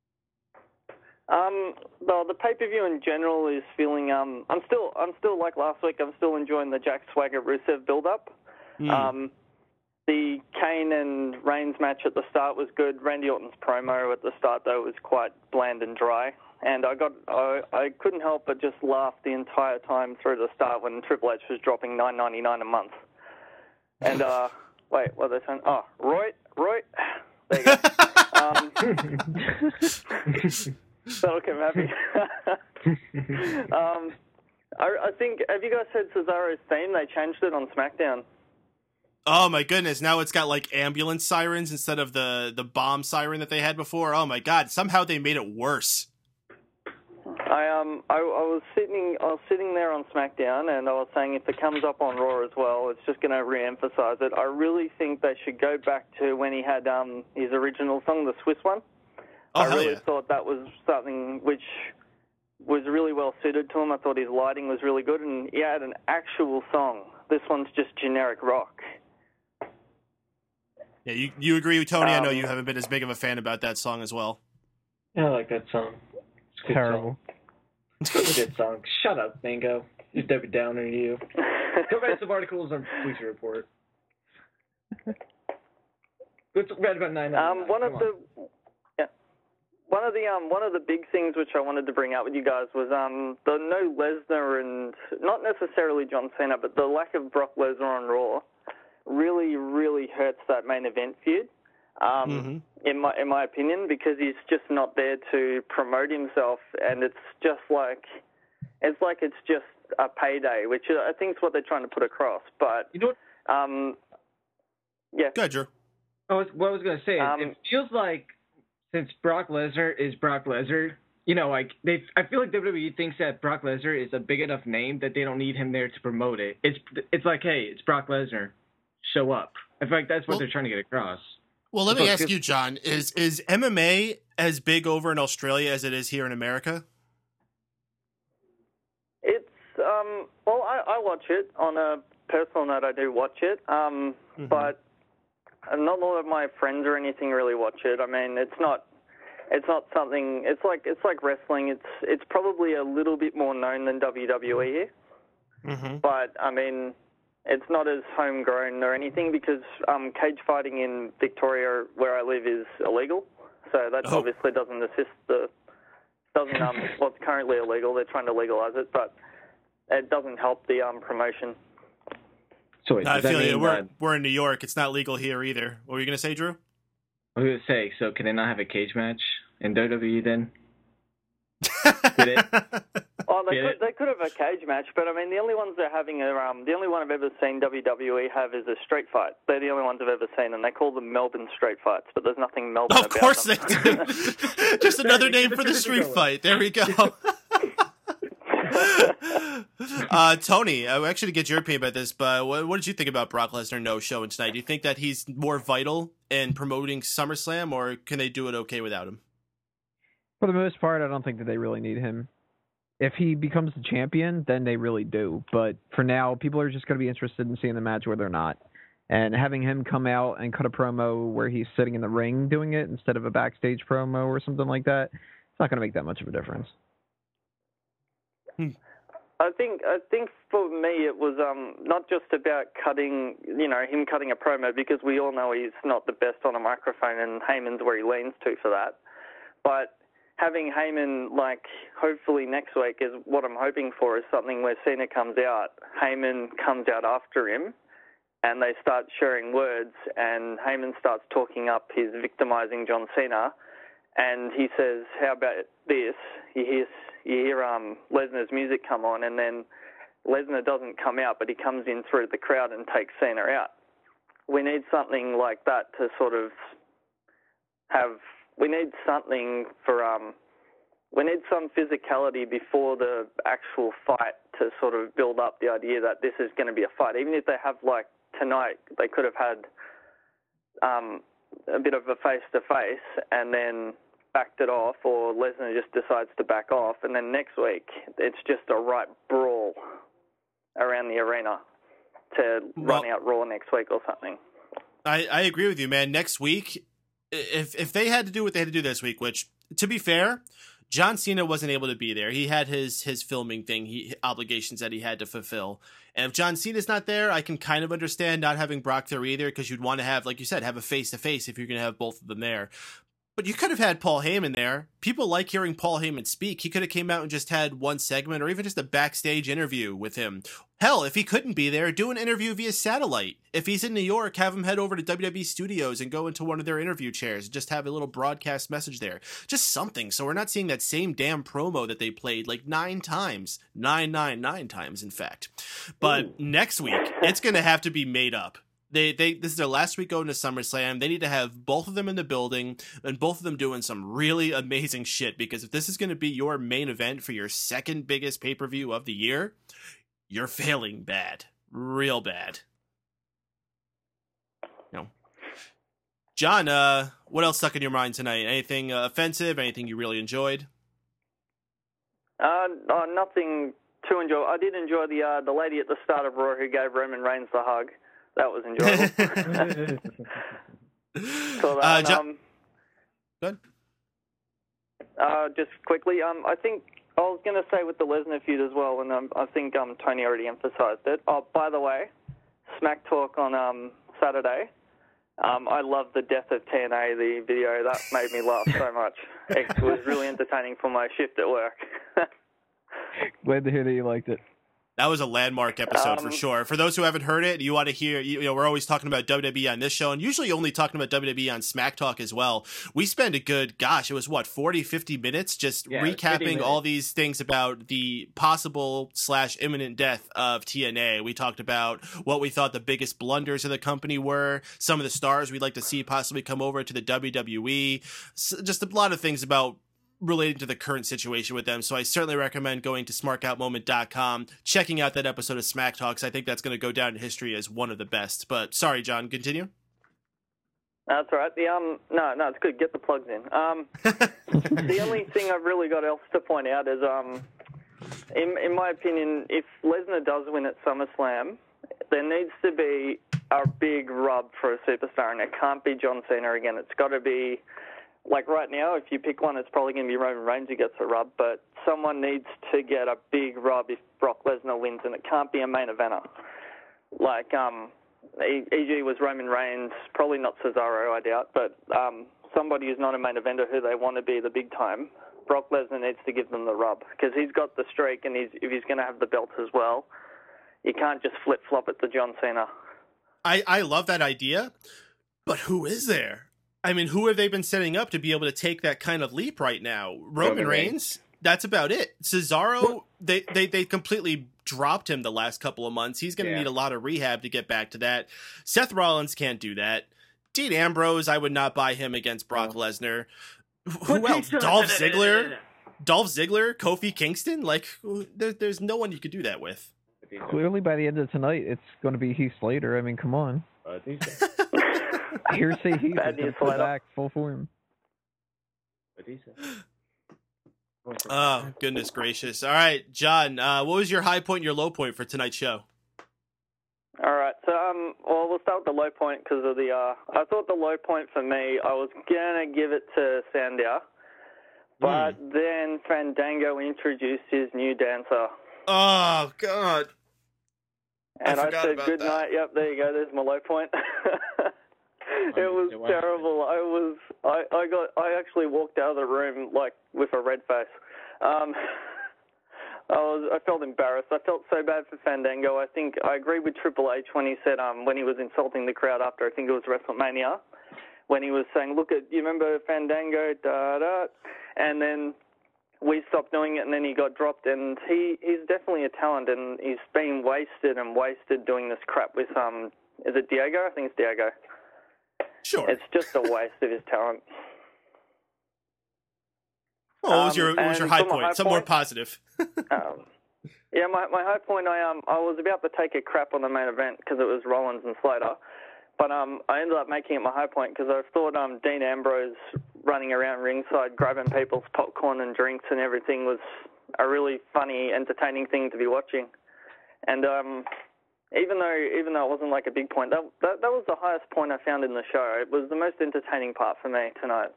Um, well, the pay-per-view in general is feeling. Um, I'm still, I'm still like last week. I'm still enjoying the Jack Swagger Rusev build-up. Mm. Um, the Kane and Reigns match at the start was good. Randy Orton's promo at the start though was quite bland and dry, and I got, I, I couldn't help but just laugh the entire time through the start when Triple H was dropping nine ninety-nine a month. And uh, wait, what are they saying? Oh, Roy, Roy, there you go. um, That'll come happy. um, I, I think, have you guys heard Cesaro's theme? They changed it on SmackDown. Oh my goodness, now it's got like ambulance sirens instead of the, the bomb siren that they had before. Oh my god, somehow they made it worse. I um I, I was sitting I was sitting there on SmackDown and I was saying if it comes up on Raw as well, it's just going to re-emphasize it. I really think they should go back to when he had um his original song, the Swiss one. Oh, I really yeah. thought that was something which was really well suited to him. I thought his lighting was really good, and he had an actual song. This one's just generic rock. Yeah, you you agree with Tony? Um, I know you haven't been as big of a fan about that song as well. Yeah, I like that song. It's a good Terrible. Song. It's a good song. Shut up, Mango. You Debbie Downer, you. Go read some articles on Bleacher Report. Let's read about nine. Um, one Come of the on. yeah, one of the um one of the big things which I wanted to bring up with you guys was um the no Lesnar and not necessarily John Cena, but the lack of Brock Lesnar on Raw really really hurts that main event feud. Um, mm-hmm. in my in my opinion, because he's just not there to promote himself, and it's just like it's like it's just a payday, which I think is what they're trying to put across. But you know what? Um, yeah. Go ahead, Drew. I was, what I was going to say, Um, it feels like since Brock Lesnar is Brock Lesnar, you know, like they, I feel like W W E thinks that Brock Lesnar is a big enough name that they don't need him there to promote it. It's it's like, hey, it's Brock Lesnar, show up. I feel like that's what Well, they're trying to get across. Well, let me Because- ask you, John, is is M M A as big over in Australia as it is here in America? It's um well I, I watch it on a personal note. I do watch it, um, Mm-hmm. but not a lot of my friends or anything really watch it. I mean, it's not it's not something. It's like it's like wrestling. It's it's probably a little bit more known than W W E here, Mm-hmm. but I mean, it's not as homegrown or anything because um, cage fighting in Victoria, where I live, is illegal. So that Oh. obviously doesn't assist the doesn't um what's currently illegal. They're trying to legalize it, but it doesn't help the um promotion. So wait, No, I does that feel you. mean We're, that, we're in New York. It's not legal here either. What were you going to say, Drew? I was going to say, so can they not have a cage match in W W E then? Get it? Oh, they Get could it? they could have a cage match, but I mean the only ones they're having are um the only one I've ever seen W W E have is a street fight. They're the only ones I've ever seen, and they call them Melbourne street fights, but there's nothing Melbourne Of about course them. they do. Just another name for the street fight. There we go. uh, Tony, I actually to get your opinion about this, but what, what did you think about Brock Lesnar no showing tonight? Do you think that he's more vital in promoting SummerSlam, or can they do it okay without him? For the most part, I don't think that they really need him. If he becomes the champion, then they really do. But for now, people are just going to be interested in seeing the match where they're not. And having him come out and cut a promo where he's sitting in the ring doing it instead of a backstage promo or something like that, it's not going to make that much of a difference. I think I think for me it was um not just about cutting, you know, him cutting a promo, because we all know he's not the best on a microphone, and Heyman's where he leans to for that. But having Heyman, like, hopefully next week is what I'm hoping for, is something where Cena comes out, Heyman comes out after him, and they start sharing words, and Heyman starts talking up his victimizing John Cena, and he says, how about this? You hear, you hear um, Lesnar's music come on, and then Lesnar doesn't come out, but he comes in through the crowd and takes Cena out. We need something like that to sort of have... We need something for, um, we need some physicality before the actual fight to sort of build up the idea that this is going to be a fight. Even if they have, like, tonight, they could have had, um, a bit of a face-to-face and then backed it off, or Lesnar just decides to back off, and then next week it's just a right brawl around the arena to well, run out Raw next week or something. I, I agree with you, man. Next week, if if they had to do what they had to do this week, which, to be fair, John Cena wasn't able to be there. He had his his filming thing, he obligations that he had to fulfill. And if John Cena's not there, I can kind of understand not having Brock there either, because you'd want to have, like you said, have a face-to-face if you're going to have both of them there. But you could have had Paul Heyman there. People like hearing Paul Heyman speak. He could have came out and just had one segment, or even just a backstage interview with him. Hell, if he couldn't be there, do an interview via satellite. If he's in New York, have him head over to W W E Studios and go into one of their interview chairs and just have a little broadcast message there. Just something, so we're not seeing that same damn promo that they played like nine times. Nine, nine, nine times, in fact. But Ooh. Next week, it's going to have to be made up. They they this is their last week going to SummerSlam. They need to have both of them in the building and both of them doing some really amazing shit, because if this is going to be your main event for your second biggest pay-per-view of the year, you're failing bad. Real bad. You know. John, uh, what else stuck in your mind tonight? Anything uh, offensive? Anything you really enjoyed? Uh, uh, nothing too enjoy. I did enjoy the uh, the lady at the start of Raw who gave Roman Reigns the hug. That was enjoyable. so that, uh, jo- um, Good. Uh, just quickly, um, I think I was going to say with the Lesnar feud as well, and um, I think um, Tony already emphasised it. Oh, by the way, Smack Talk on um, Saturday. Um, I love the death of T N A, the video. That made me laugh so much. It was really entertaining for my shift at work. Glad to hear that you liked it. That was a landmark episode um, for sure. For those who haven't heard it, you want to hear, you know, we're always talking about W W E on this show, and usually only talking about W W E on Smack Talk as well. We spend a good, gosh, it was what, forty, fifty minutes just yeah, recapping all these things about the possible slash imminent death of T N A. We talked about what we thought the biggest blunders of the company were, some of the stars we'd like to see possibly come over to the W W E, just a lot of things about relating to the current situation with them. So I certainly recommend going to smart out moment dot com, checking out that episode of Smack Talks. I think that's going to go down in history as one of the best. But sorry, John, continue. That's all right. The um, no, no, it's good. Get the plugs in. Um, the only thing I've really got else to point out is um, in in my opinion, if Lesnar does win at SummerSlam, there needs to be a big rub for a superstar, and it can't be John Cena again. It's got to be. Like right now, if you pick one, it's probably going to be Roman Reigns who gets a rub, but someone needs to get a big rub if Brock Lesnar wins, and it can't be a main eventer. Like, um, E G was Roman Reigns, probably not Cesaro, I doubt, but um, somebody who's not a main eventer who they want to be the big time, Brock Lesnar needs to give them the rub, because he's got the streak, and he's, if he's going to have the belt as well, you can't just flip-flop it to John Cena. I, I love that idea, but who is there? I mean, who have they been setting up to be able to take that kind of leap right now? Roman, Roman Reigns, Reigns, that's about it. Cesaro, they, they, they completely dropped him the last couple of months. He's going to yeah. need a lot of rehab to get back to that. Seth Rollins can't do that. Dean Ambrose, I would not buy him against Brock oh. Lesnar. Who what else? Dolph Ziggler? Dolph Ziggler? Kofi Kingston? Like, there, there's no one you could do that with. Clearly, by the end of tonight, it's going to be Heath Slater. I mean, come on. I think so. Hearsay Heath is going to pull back full form. Oh, goodness gracious. All right, John, uh, what was your high point and your low point for tonight's show? All right, so um, well, we'll start with the low point because of the, uh, I thought the low point for me, I was going to give it to Sandow, but mm. then Fandango introduced his new dancer. Oh, God. And I, I said, good that. night. Yep, there you go. There's my low point. It was terrible. I was, I, I got, I actually walked out of the room like with a red face. Um, I was, I felt embarrassed. I felt so bad for Fandango. I think I agree with Triple H when he said, um, when he was insulting the crowd after, I think it was WrestleMania, when he was saying, look at, you remember Fandango, da da, and then we stopped doing it, and then he got dropped. And he, he's definitely a talent, and he's been wasted and wasted doing this crap with um, is it Diego? I think it's Diego. Sure. It's just a waste of his talent. Oh, what was your, what was your high point? Some more positive. um, yeah, my, my high point, I um I was about to take a crap on the main event because it was Rollins and Slater. But um, I ended up making it my high point because I thought um, Dean Ambrose running around ringside, grabbing people's popcorn and drinks and everything was a really funny, entertaining thing to be watching. And um, even though even though it wasn't like a big point, that, that that was the highest point I found in the show. It was the most entertaining part for me tonight.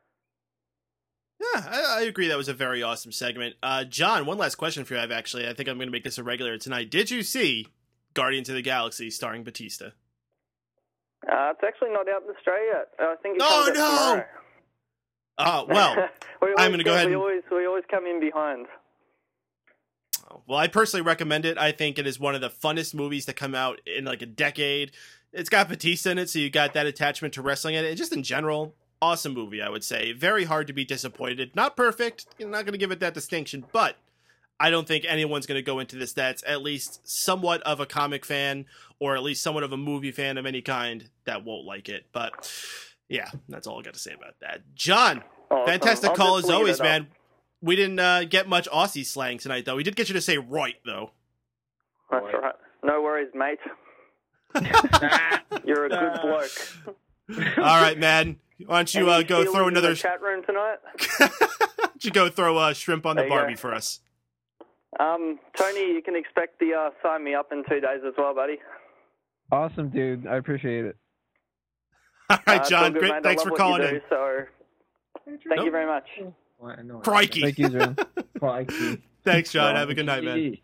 Yeah, I, I agree. That was a very awesome segment. Uh, John, one last question for you. I've actually, I think I'm going to make this a regular tonight. Did you see Guardians of the Galaxy starring Batista? Uh, it's actually not out in Australia yet. I think it Oh, comes out no! tomorrow. Oh, well, we I'm going to go ahead we and... always we always come in behind. Well, I personally recommend it. I think it is one of the funnest movies to come out in like a decade. It's got Batista in it, so you got that attachment to wrestling in it. And just in general, awesome movie, I would say. Very hard to be disappointed. Not perfect. I'm not going to give it that distinction, but I don't think anyone's going to go into this that's at least somewhat of a comic fan or at least somewhat of a movie fan of any kind that won't like it. But yeah, that's all I got to say about that. John, Oh, fantastic I'll call just as leave always, it up. man. We didn't uh, get much Aussie slang tonight, though. We did get you to say right, though. That's all right. No worries, mate. You're a good bloke. All right, man. Why don't you uh, Any go Steelers throw in the another... chat room tonight? Why don't you go throw uh, shrimp on the There you Barbie go. for us? Um, Tony, you can expect the uh, sign me up in two days as well, buddy. Awesome, dude. I appreciate it. All right, Uh, it's John. all good, Great. mate. I Thanks love for what you calling do, in. So, thank Nope. you very much. What? No, Crikey. Thank you, John. Crikey. Thanks, John. Have a good night, man.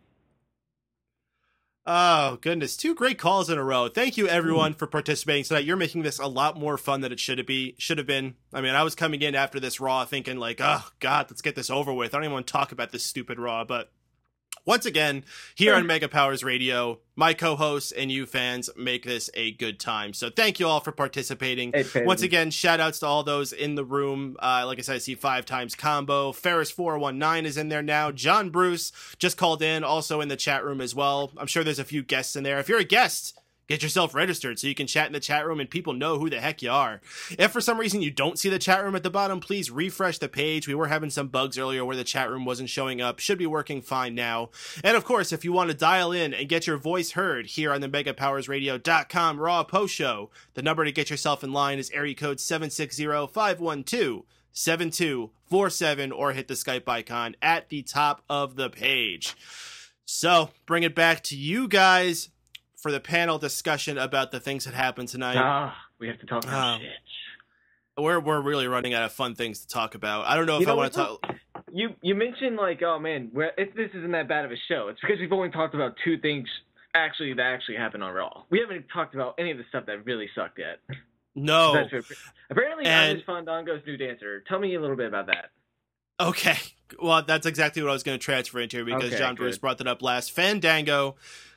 Oh, goodness. Two great calls in a row. Thank you, everyone, for participating tonight. You're making this a lot more fun than it should be. Should have been. I mean, I was coming in after this Raw thinking, like, oh, God, let's get this over with. I don't even want to talk about this stupid Raw. But once again, here on Mega Powers Radio, my co-hosts and you fans make this a good time. So thank you all for participating. Hey, fans. Once again, shout outs to all those in the room. Uh, like I said, I see Five Times Combo. Ferris four one nine is in there now. John Bruce just called in, also in the chat room as well. I'm sure there's a few guests in there. If you're a guest, get yourself registered so you can chat in the chat room and people know who the heck you are. If for some reason you don't see the chat room at the bottom, please refresh the page. We were having some bugs earlier where the chat room wasn't showing up. Should be working fine now. And of course, if you want to dial in and get your voice heard here on the Mega Powers Radio dot com Raw Post Show, the number to get yourself in line is area code seven six zero, five one two, seven two four seven or hit the Skype icon at the top of the page. So, bring it back to you guys for the panel discussion about the things that happened tonight. Ah, we have to talk about Um, shit. We're we're really running out of fun things to talk about. I don't know if You know I want to what? talk. You you mentioned like, oh man, we're, if this isn't that bad of a show, it's because we've only talked about two things actually that actually happened on Raw. We haven't talked about any of the stuff that really sucked yet. No. That's what- apparently, And- I was Fandango's new dancer. Tell me a little bit about that. Okay. Well, that's exactly what I was going to transfer into here because Okay, John good. Bruce brought that up last. Fandango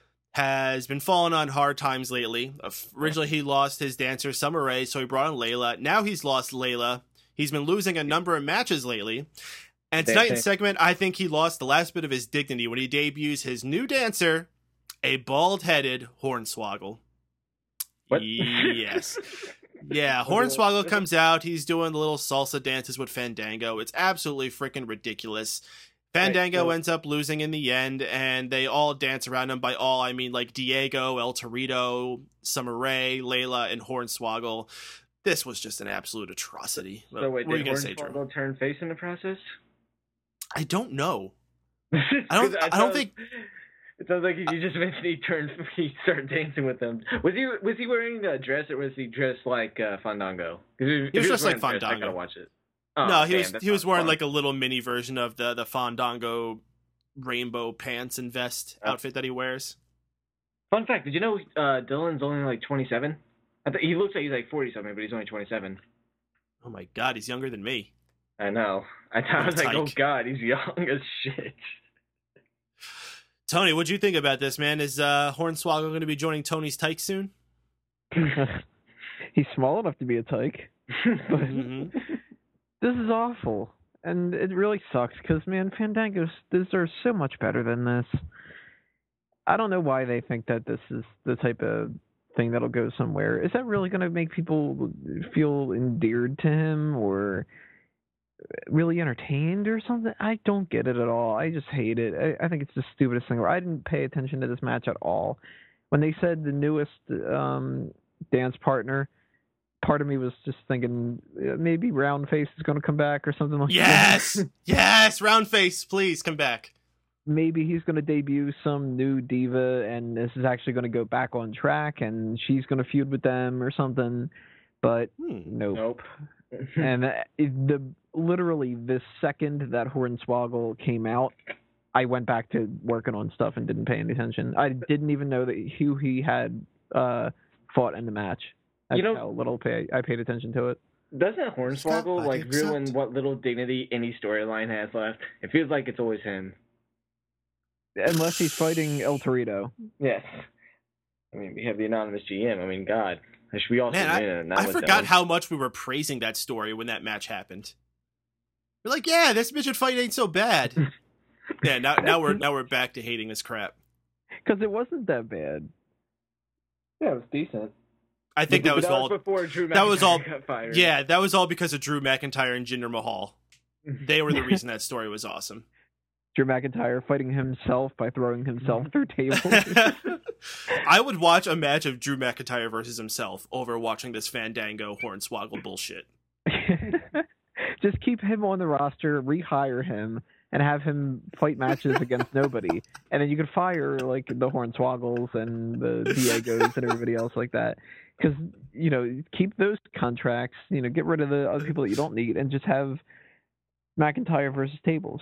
has been falling on hard times lately. Originally, he lost his dancer, Summer Rae, so he brought in Layla. Now he's lost Layla. He's been losing a number of matches lately. And Same tonight in thing. segment, I think he lost the last bit of his dignity when he debuts his new dancer, a bald-headed Hornswoggle. What? Yes. Yeah, Hornswoggle comes out. He's doing the little salsa dances with Fandango. It's absolutely freaking ridiculous. Fandango Right, so- ends up losing in the end, and they all dance around him. By all, I mean like Diego, El Torito, Summer Rae, Layla, and Hornswoggle. This was just an absolute atrocity. So wait, what are you did gonna say, Drew? Hornswoggle turn face in the process? I don't know. I don't- I don't think- It sounds like you just mentioned he turned. He started dancing with them. Was he was he wearing a dress or was he dressed like uh, Fandango? 'Cause if- He was if dressed like wearing a dress, I Fandango. gotta watch it. Oh, no, he damn, was that's he was not wearing fun. like a little mini version of the the Fandango rainbow pants and vest Oh. outfit that he wears. Fun fact: did you know uh, Dylan's only like twenty-seven? I th- he looks like he's like forty something, but he's only twenty-seven. Oh my god, he's younger than me. I know. I, I was like, oh Tyke. god, he's young as shit. Tony, what'd you think about this, man? Is uh, Hornswoggle going to be joining Tony's Tyke soon? He's small enough to be a tyke. But Mhm. this is awful. And it really sucks because, man, Fandango deserves so much better than this. I don't know why they think that this is the type of thing that'll go somewhere. Is that really going to make people feel endeared to him or really entertained or something? I don't get it at all. I just hate it. I, I think it's the stupidest thing. I didn't pay attention to this match at all. When they said the newest um, dance partner. Part of me was just thinking uh, maybe Roundface is going to come back or something like Yes! that. Yes! Roundface, please come back. Maybe he's going to debut some new diva and this is actually going to go back on track and she's going to feud with them or something. But Hmm. nope. Nope. And uh, it, the literally the second that Hornswoggle came out, I went back to working on stuff and didn't pay any attention. I didn't even know that who he had uh, fought in the match. That's You know- how little pay I paid attention to it. Doesn't Hornswoggle Scott, like I accept. ruin what little dignity any storyline has left? It feels like it's always him. Unless he's fighting El Torito. Yes. I mean, we have the anonymous G M. I mean, God, should we all Man, sit in and not I let forgot that one- how much we were praising that story when that match happened. We're like, yeah, this midget fight ain't so bad. Yeah, now now we're now we're back to hating this crap. Because it wasn't that bad. Yeah, it was decent. I think But that was all. before Drew McIntyre that was all- got fired. Yeah, that was all because of Drew McIntyre and Jinder Mahal. They were the reason that story was awesome. Drew McIntyre fighting himself by throwing himself through tables. I would watch a match of Drew McIntyre versus himself over watching this Fandango Hornswoggle bullshit. Just keep him on the roster, rehire him, and have him fight matches against nobody. And then you could fire like the Hornswoggles and the Diegos and everybody else like that. Because, you know, keep those contracts, you know, get rid of the other people that you don't need and just have McIntyre versus tables.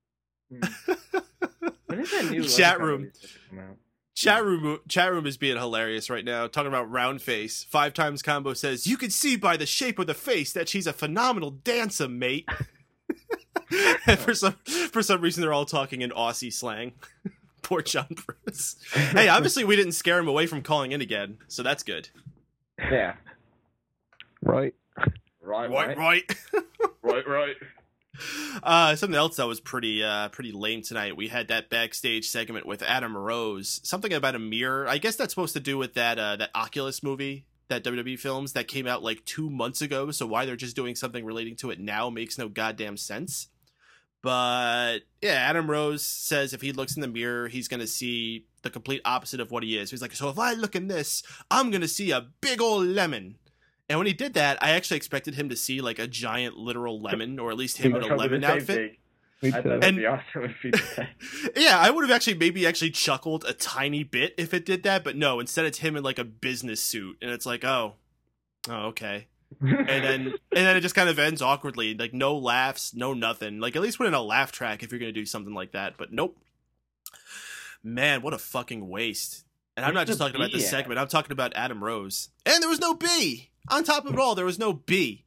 When is that new Chat logo room. supposed to come out? Chat room, chat room is being hilarious right now. Talking about Roundface. Five Times Combo says, you can see by the shape of the face that she's a phenomenal dancer, mate. And for some for some reason, they're all talking in Aussie slang. Poor John Bruce. Hey, obviously we didn't scare him away from calling in again, so that's good. Yeah. Right. Right, Right, right. right. Right, right. Uh, something else that was pretty uh, pretty lame tonight. We had that backstage segment with Adam Rose. Something about a mirror. I guess that's supposed to do with that uh, that Oculus movie that W W E films that came out like two months ago. So why they're just doing something relating to it now makes no goddamn sense. But yeah, Adam Rose says if he looks in the mirror, he's going to see the complete opposite of what he is. He's like, so if I look in this, I'm going to see a big old lemon. And when he did that, I actually expected him to see like a giant literal lemon, or at least him in a lemon outfit. Me I too. thought that'd And- be awesome if he did that. Yeah, I would have actually maybe actually chuckled a tiny bit if it did that, but no, instead it's him in like a business suit, and it's like, oh, oh, okay. And then and then it just kind of ends awkwardly, like no laughs, no nothing. Like at least put in a laugh track if you're gonna do something like that, but nope. Man, what a fucking waste. And I'm Where's not just the talking about bee this at? segment, I'm talking about Adam Rose. And there was no B! On top of it all, there was no B.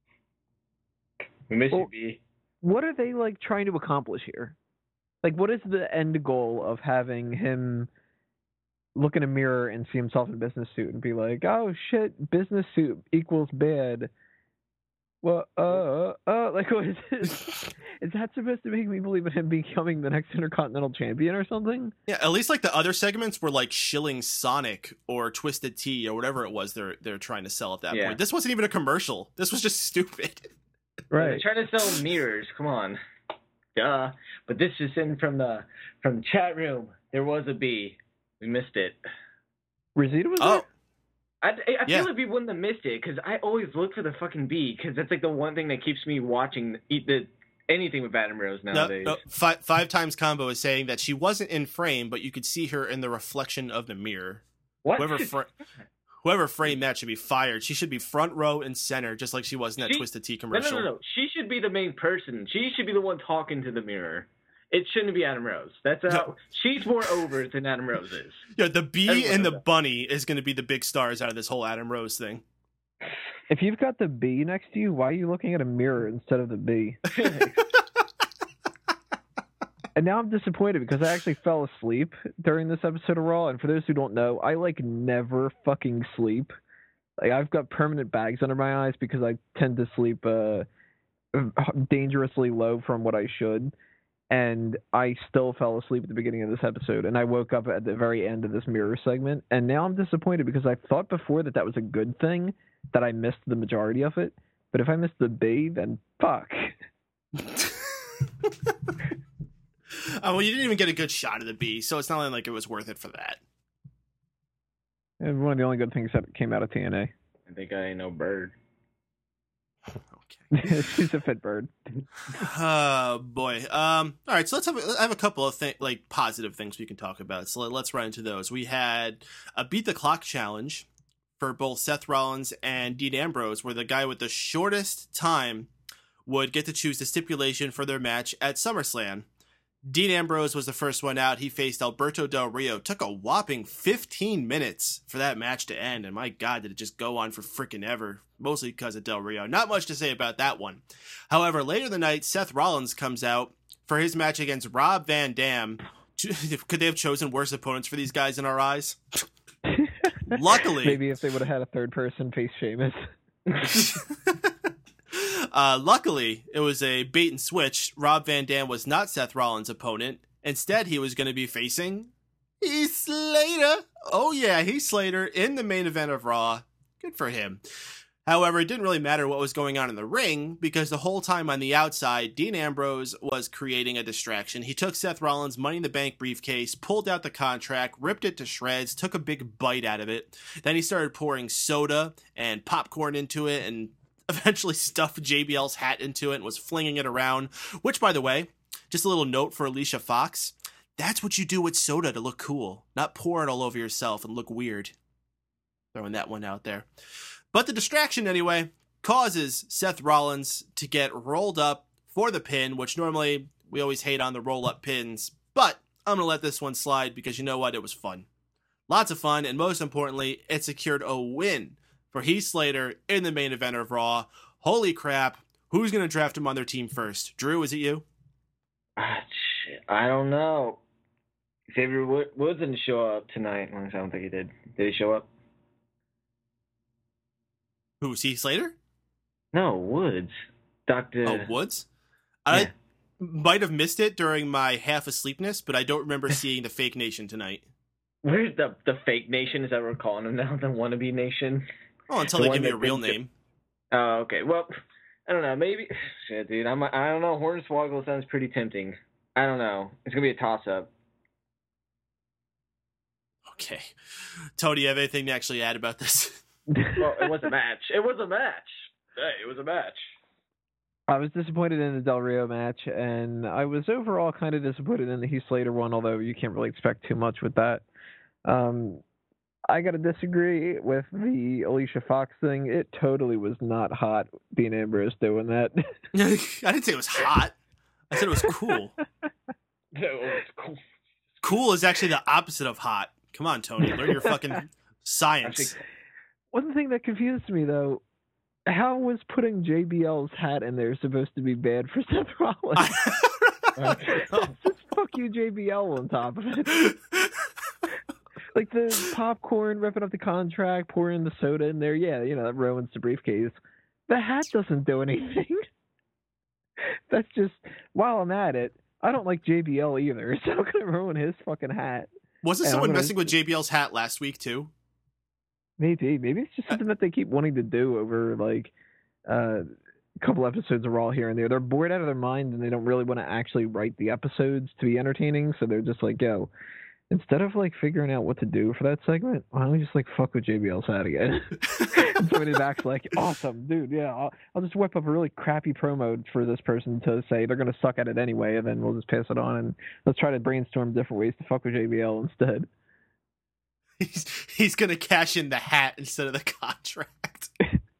We miss Well- you, B. What are they like trying to accomplish here? Like, what is the end goal of having him look in a mirror and see himself in a business suit and be like, "Oh shit, business suit equals bad"? Well, uh, uh, like, what is this? Is that supposed to make me believe in him becoming the next Intercontinental Champion or something? Yeah, at least like the other segments were like shilling Sonic or Twisted Tea or whatever it was they're they're trying to sell at that Yeah. point. This wasn't even a commercial. This was just stupid. They're trying to sell mirrors. Come on. Duh. But this is in from the from the chat room. There was a B. We missed it. Rosita was Oh, I, I feel Yeah. like we wouldn't have missed it because I always look for the fucking B because that's like the one thing that keeps me watching eat the anything with Adam Rose no, nowadays. no. Five, five Times Combo is saying that she wasn't in frame, but you could see her in the reflection of the mirror. What? Whoever fra- whoever framed that should be fired. She should be front row and center, just like she was in that She- Twisted Tea no, commercial. no, no, no. She should be the main person. She should be the one talking to the mirror. It shouldn't be Adam Rose. That's how No. she's more over than Adam Rose is. Yeah, the bee Everyone and the knows that. bunny is going to be the big stars out of this whole Adam Rose thing. If you've got the B next to you, why are you looking at a mirror instead of the B? And now I'm disappointed because I actually fell asleep during this episode of Raw. And for those who don't know, I like never fucking sleep. Like I've got permanent bags under my eyes because I tend to sleep uh, dangerously low from what I should. And I still fell asleep at the beginning of this episode, and I woke up at the very end of this mirror segment. And now I'm disappointed because I thought before that that was a good thing, that I missed the majority of it. But if I missed the B, then fuck. Oh, well, you didn't even get a good shot of the bee, so it's not like it was worth it for that. And one of the only good things that came out of T N A. I think I ain't no bird. Okay. She's a fit bird. Oh boy. Um. All right. So let's have a, I have a couple of th- like positive things we can talk about. So let, let's run into those. We had a beat the clock challenge for both Seth Rollins and Dean Ambrose, where the guy with the shortest time would get to choose the stipulation for their match at SummerSlam. Dean Ambrose was the first one out. He faced Alberto Del Rio. Took a whopping fifteen minutes for that match to end, and my God, did it just go on for frickin' ever. Mostly because of Del Rio. Not much to say about that one. However, later in the night, Seth Rollins comes out for his match against Rob Van Dam. Could they have chosen worse opponents for these guys in our eyes? Luckily. Maybe if they would have had a third person face Sheamus. uh, luckily, it was a bait and switch. Rob Van Dam was not Seth Rollins' opponent. Instead, he was going to be facing Heath Slater. Oh yeah, Heath Slater in the main event of Raw. Good for him. However, it didn't really matter what was going on in the ring because the whole time on the outside, Dean Ambrose was creating a distraction. He took Seth Rollins' Money in the Bank briefcase, pulled out the contract, ripped it to shreds, took a big bite out of it. Then he started pouring soda and popcorn into it and eventually stuffed J B L's hat into it and was flinging it around. Which, by the way, just a little note for Alicia Fox, that's what you do with soda to look cool, not pour it all over yourself and look weird. Throwing that one out there. But the distraction, anyway, causes Seth Rollins to get rolled up for the pin, which normally we always hate on the roll-up pins. But I'm going to let this one slide because you know what? It was fun. Lots of fun, and most importantly, it secured a win for Heath Slater in the main event of Raw. Holy crap. Who's going to draft him on their team first? Drew, is it you? Ah, shit. I don't know. Xavier Woods didn't show up tonight. I don't think he did. Did he show up? Who's Heath Slater? No, Woods. Doctor Oh, Woods? Yeah. I might have missed it during my half asleepness, but I don't remember seeing the Fake Nation tonight. Where's the the fake nation? Is that what we're calling him now? The wannabe nation? Oh, until The they one give me a that real thinks it- name. Oh, okay. Well, I don't know. Maybe. Shit, dude. I'm. I don't know. Hornswoggle sounds pretty tempting. I don't know. It's gonna be a toss up. Okay. Tony, do you have anything to actually add about this? Well, it was a match. It was a match. Hey, it was a match. I was disappointed in the Del Rio match, and I was overall kind of disappointed in the Heath Slater one, although you can't really expect too much with that. Um, I got to disagree with the Alicia Fox thing. It totally was not hot, Dean Ambrose doing that. I didn't say it was hot. I said it was cool. It was cool. Cool is actually the opposite of hot. Come on, Tony. Learn your fucking science. Actually, One thing that confused me, though, how was putting J B L's hat in there supposed to be bad for Seth Rollins? Just fuck you, J B L on top of it. Like the popcorn, ripping up the contract, pouring the soda in there. Yeah, you know, that ruins the briefcase. The hat doesn't do anything. That's just, while I'm at it, I don't like J B L either, so I'm going to ruin his fucking hat. Wasn't And I'm someone gonna- messing with J B L's hat last week, too? Maybe. Maybe it's just something that they keep wanting to do over, like, uh, a couple episodes of Raw here and there. They're bored out of their mind, and they don't really want to actually write the episodes to be entertaining, so they're just like, yo, instead of, like, figuring out what to do for that segment, why don't we just, like, fuck with J B L's hat again? And somebody back's like, awesome, dude, yeah, I'll, I'll just whip up a really crappy promo for this person to say they're going to suck at it anyway, and then we'll just pass it on, and let's try to brainstorm different ways to fuck with J B L instead. He's, he's going to cash in the hat instead of the contract.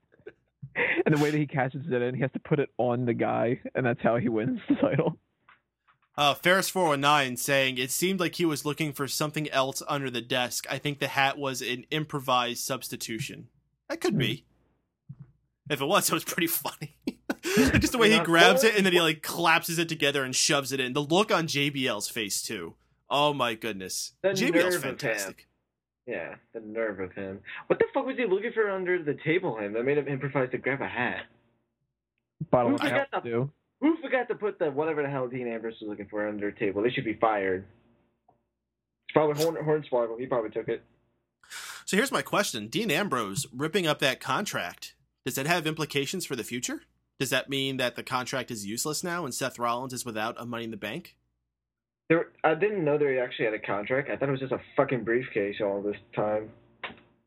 And the way that he cashes it in, he has to put it on the guy, and that's how he wins the title. Uh, Ferris four one nine saying, it seemed like he was looking for something else under the desk. I think the hat was an improvised substitution. That could be. If it was, it was pretty funny. Just the way he grabs it and then he like collapses it together and shoves it in. The look on J B L's face, too. Oh my goodness. The J B L's nerve of fantastic. Yeah, the nerve of him. What the fuck was he looking for under the table? Him that made him improvise to grab a hat. Bottle Who of forgot Mountain the- Dew. Who forgot to put the whatever the hell Dean Ambrose was looking for under the table? They should be fired. It's probably Horn Hornswoggle. He probably took it. So here's my question. Dean Ambrose ripping up that contract, does that have implications for the future? Does that mean that the contract is useless now and Seth Rollins is without a Money in the Bank? There, I didn't know they actually had a contract. I thought it was just a fucking briefcase all this time.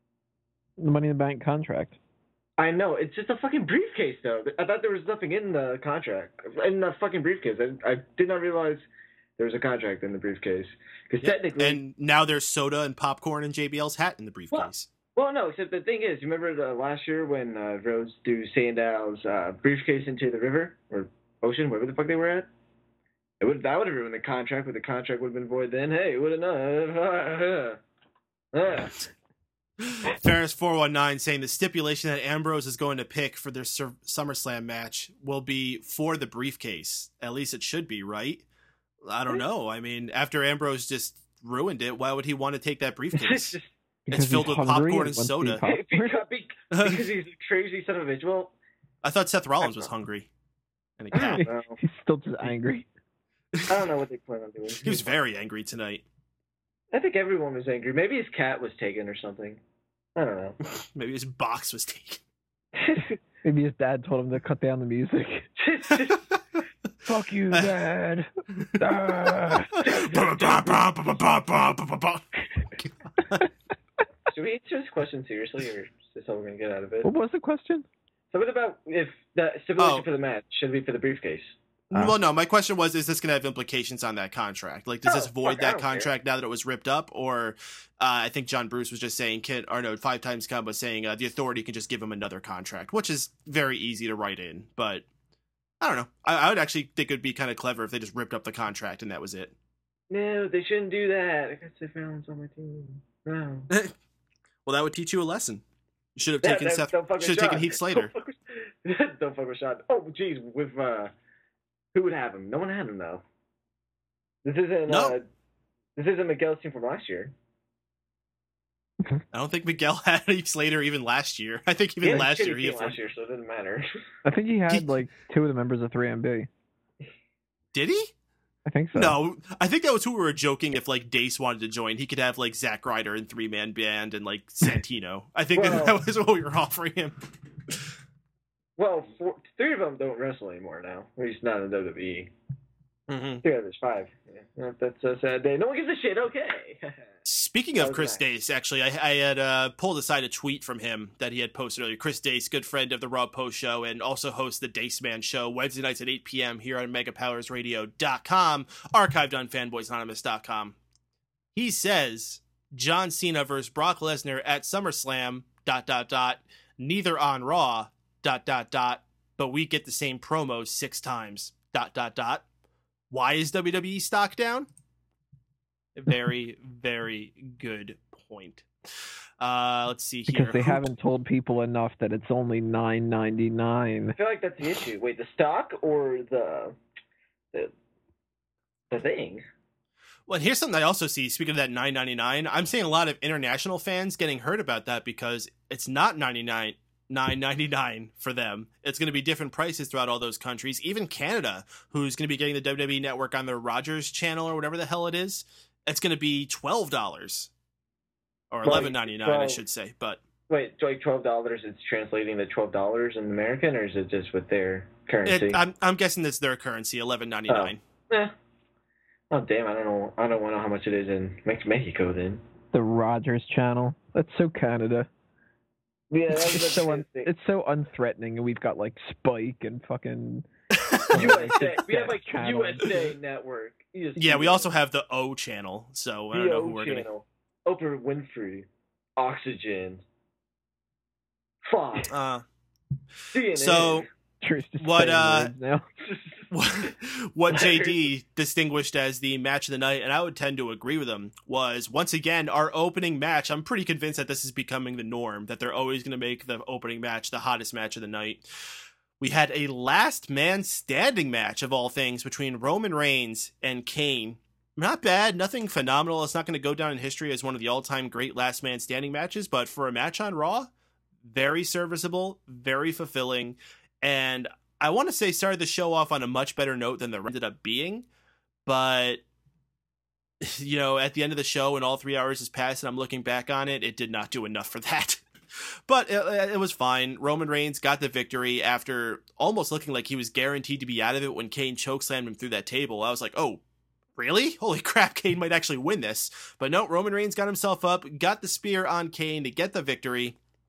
The Money in the Bank contract. I know, it's just a fucking briefcase, though. I thought there was nothing in the contract. In the fucking briefcase. I, I did not realize there was a contract in the briefcase. Because Yeah. technically... And now there's soda and popcorn and J B L's hat in the briefcase. Well, well no, except the thing is, you remember the last year when uh, Rhodes threw Sandow's uh, briefcase into the river? Or ocean, wherever the fuck they were at? It would That would have ruined the contract, but the contract would have been void then. Hey, would have known. Uh, Ferris four one nine saying the stipulation that Ambrose is going to pick for their Sur- SummerSlam match will be for the briefcase. At least it should be, right? I don't know. I mean, after Ambrose just ruined it, why would he want to take that briefcase? It's filled with popcorn and soda. because, because he's a crazy son of a bitch. Well, I thought Seth Rollins was hungry. And a cat. I don't know. He's still just angry. I don't know what they plan on doing. He was very angry tonight. I think everyone was angry. Maybe his cat was taken or something. I don't know. Maybe his box was taken. Maybe his dad told him to cut down the music. Fuck you, Dad. Ah. Should we answer this question seriously, or is this all we're going to get out of it? What was the question? Something about if the stipulation Oh. for the match should be for the briefcase. Well, no, my question was, is this going to have implications on that contract? Like, does Oh, this void fuck, I that don't contract now that it was ripped up? Or uh, I think John Bruce was just saying, Kid, or no, Five Times Come was saying uh, the authority can just give him another contract, which is very easy to write in. But I don't know. I, I would actually think it would be kind of clever if they just ripped up the contract and that was it. No, they shouldn't do that. I got Seth Rollins on my team. No. Well, that would teach you a lesson. You should have Yeah, taken that- Seth. don't fuck with Should have taken Sean. Heath Slater. Don't fuck with, don't fuck with Sean. Oh, jeez, with uh, who would have him? No one had him though. This isn't. No. Uh, this isn't Miguel's team from last year. I don't think Miguel had Heath Slater even last year. I think even He had a last shitty year he team had last year, so it doesn't matter. I think he He- had like two of the members of three M B. Did he? I think so. No, I think that was who we were joking. If like Dace wanted to join, he could have like Zack Ryder and three man band and like Santino. I think Well- that was what we were offering him. Well, four, three of them don't wrestle anymore now. At least not in W W E. Mm-hmm. Three others, five. Yeah, that's a sad day. No one gives a shit. Okay. Speaking That of was Chris nice. Dace, actually, I, I had uh, pulled aside a tweet from him that he had posted earlier. Chris Dace, good friend of the Raw Post Show and also hosts the Dace Man Show Wednesday nights at eight p.m. here on mega powers radio dot com, archived on fanboys anonymous dot com. He says John Cena versus Brock Lesnar at SummerSlam, dot, dot, dot, neither on Raw, dot, dot, dot, but we get the same promos six times, dot, dot, dot. Why is W W E stock down? Very, very good point. Uh, let's see here. Because they haven't told people enough that it's only nine ninety nine. I feel like that's the issue. Wait, the stock or the the the thing? Well, and here's something I also see. Speaking of that nine ninety-nine, I'm seeing a lot of international fans getting hurt about that because it's not ninety-nine nine ninety-nine for them. It's going to be different prices throughout all those countries. Even Canada, who's going to be getting the W W E Network on their Rogers channel or whatever the hell it is, it's going to be twelve dollars or Right. eleven ninety-nine, I Well- should say. But Wait, so like twelve dollars? It's translating to twelve dollars in American, or is it just with their currency? it, I'm I'm guessing that's their currency, eleven ninety-nine. Eh. Oh damn! I don't know. I don't want to know how much it is in Mex- Mexico then. The Rogers channel. That's so Canada. Yeah, It's that's so the un- thing. it's so unthreatening, and we've got like Spike and fucking U S A. We have like Channel. U S A Network. E S P N, Yeah, we also have the O channel, so I don't know who The O we're going to. channel, Oprah Winfrey, Oxygen, Fox, Uh, C N N. so Drew's just What, saying uh, words now. what, what J D distinguished as the match of the night, and I would tend to agree with him, was once again our opening match. I'm pretty convinced that this is becoming the norm, that they're always going to make the opening match the hottest match of the night. We had a last man standing match of all things between Roman Reigns and Kane. Not bad, nothing phenomenal. It's not going to go down in history as one of the all-time great last man standing matches, but for a match on Raw, very serviceable, very fulfilling, and I want to say started the show off on a much better note than the ended up being, but you know, at the end of the show and all three hours has passed and I'm looking back on it, it did not do enough for that. But it, it was fine. Roman Reigns got the victory after almost looking like he was guaranteed to be out of it when Kane chokeslammed him through that table. I was like, oh, really? Holy crap, Kane might actually win this. But no, Roman Reigns got himself up, got the spear on Kane to get the victory.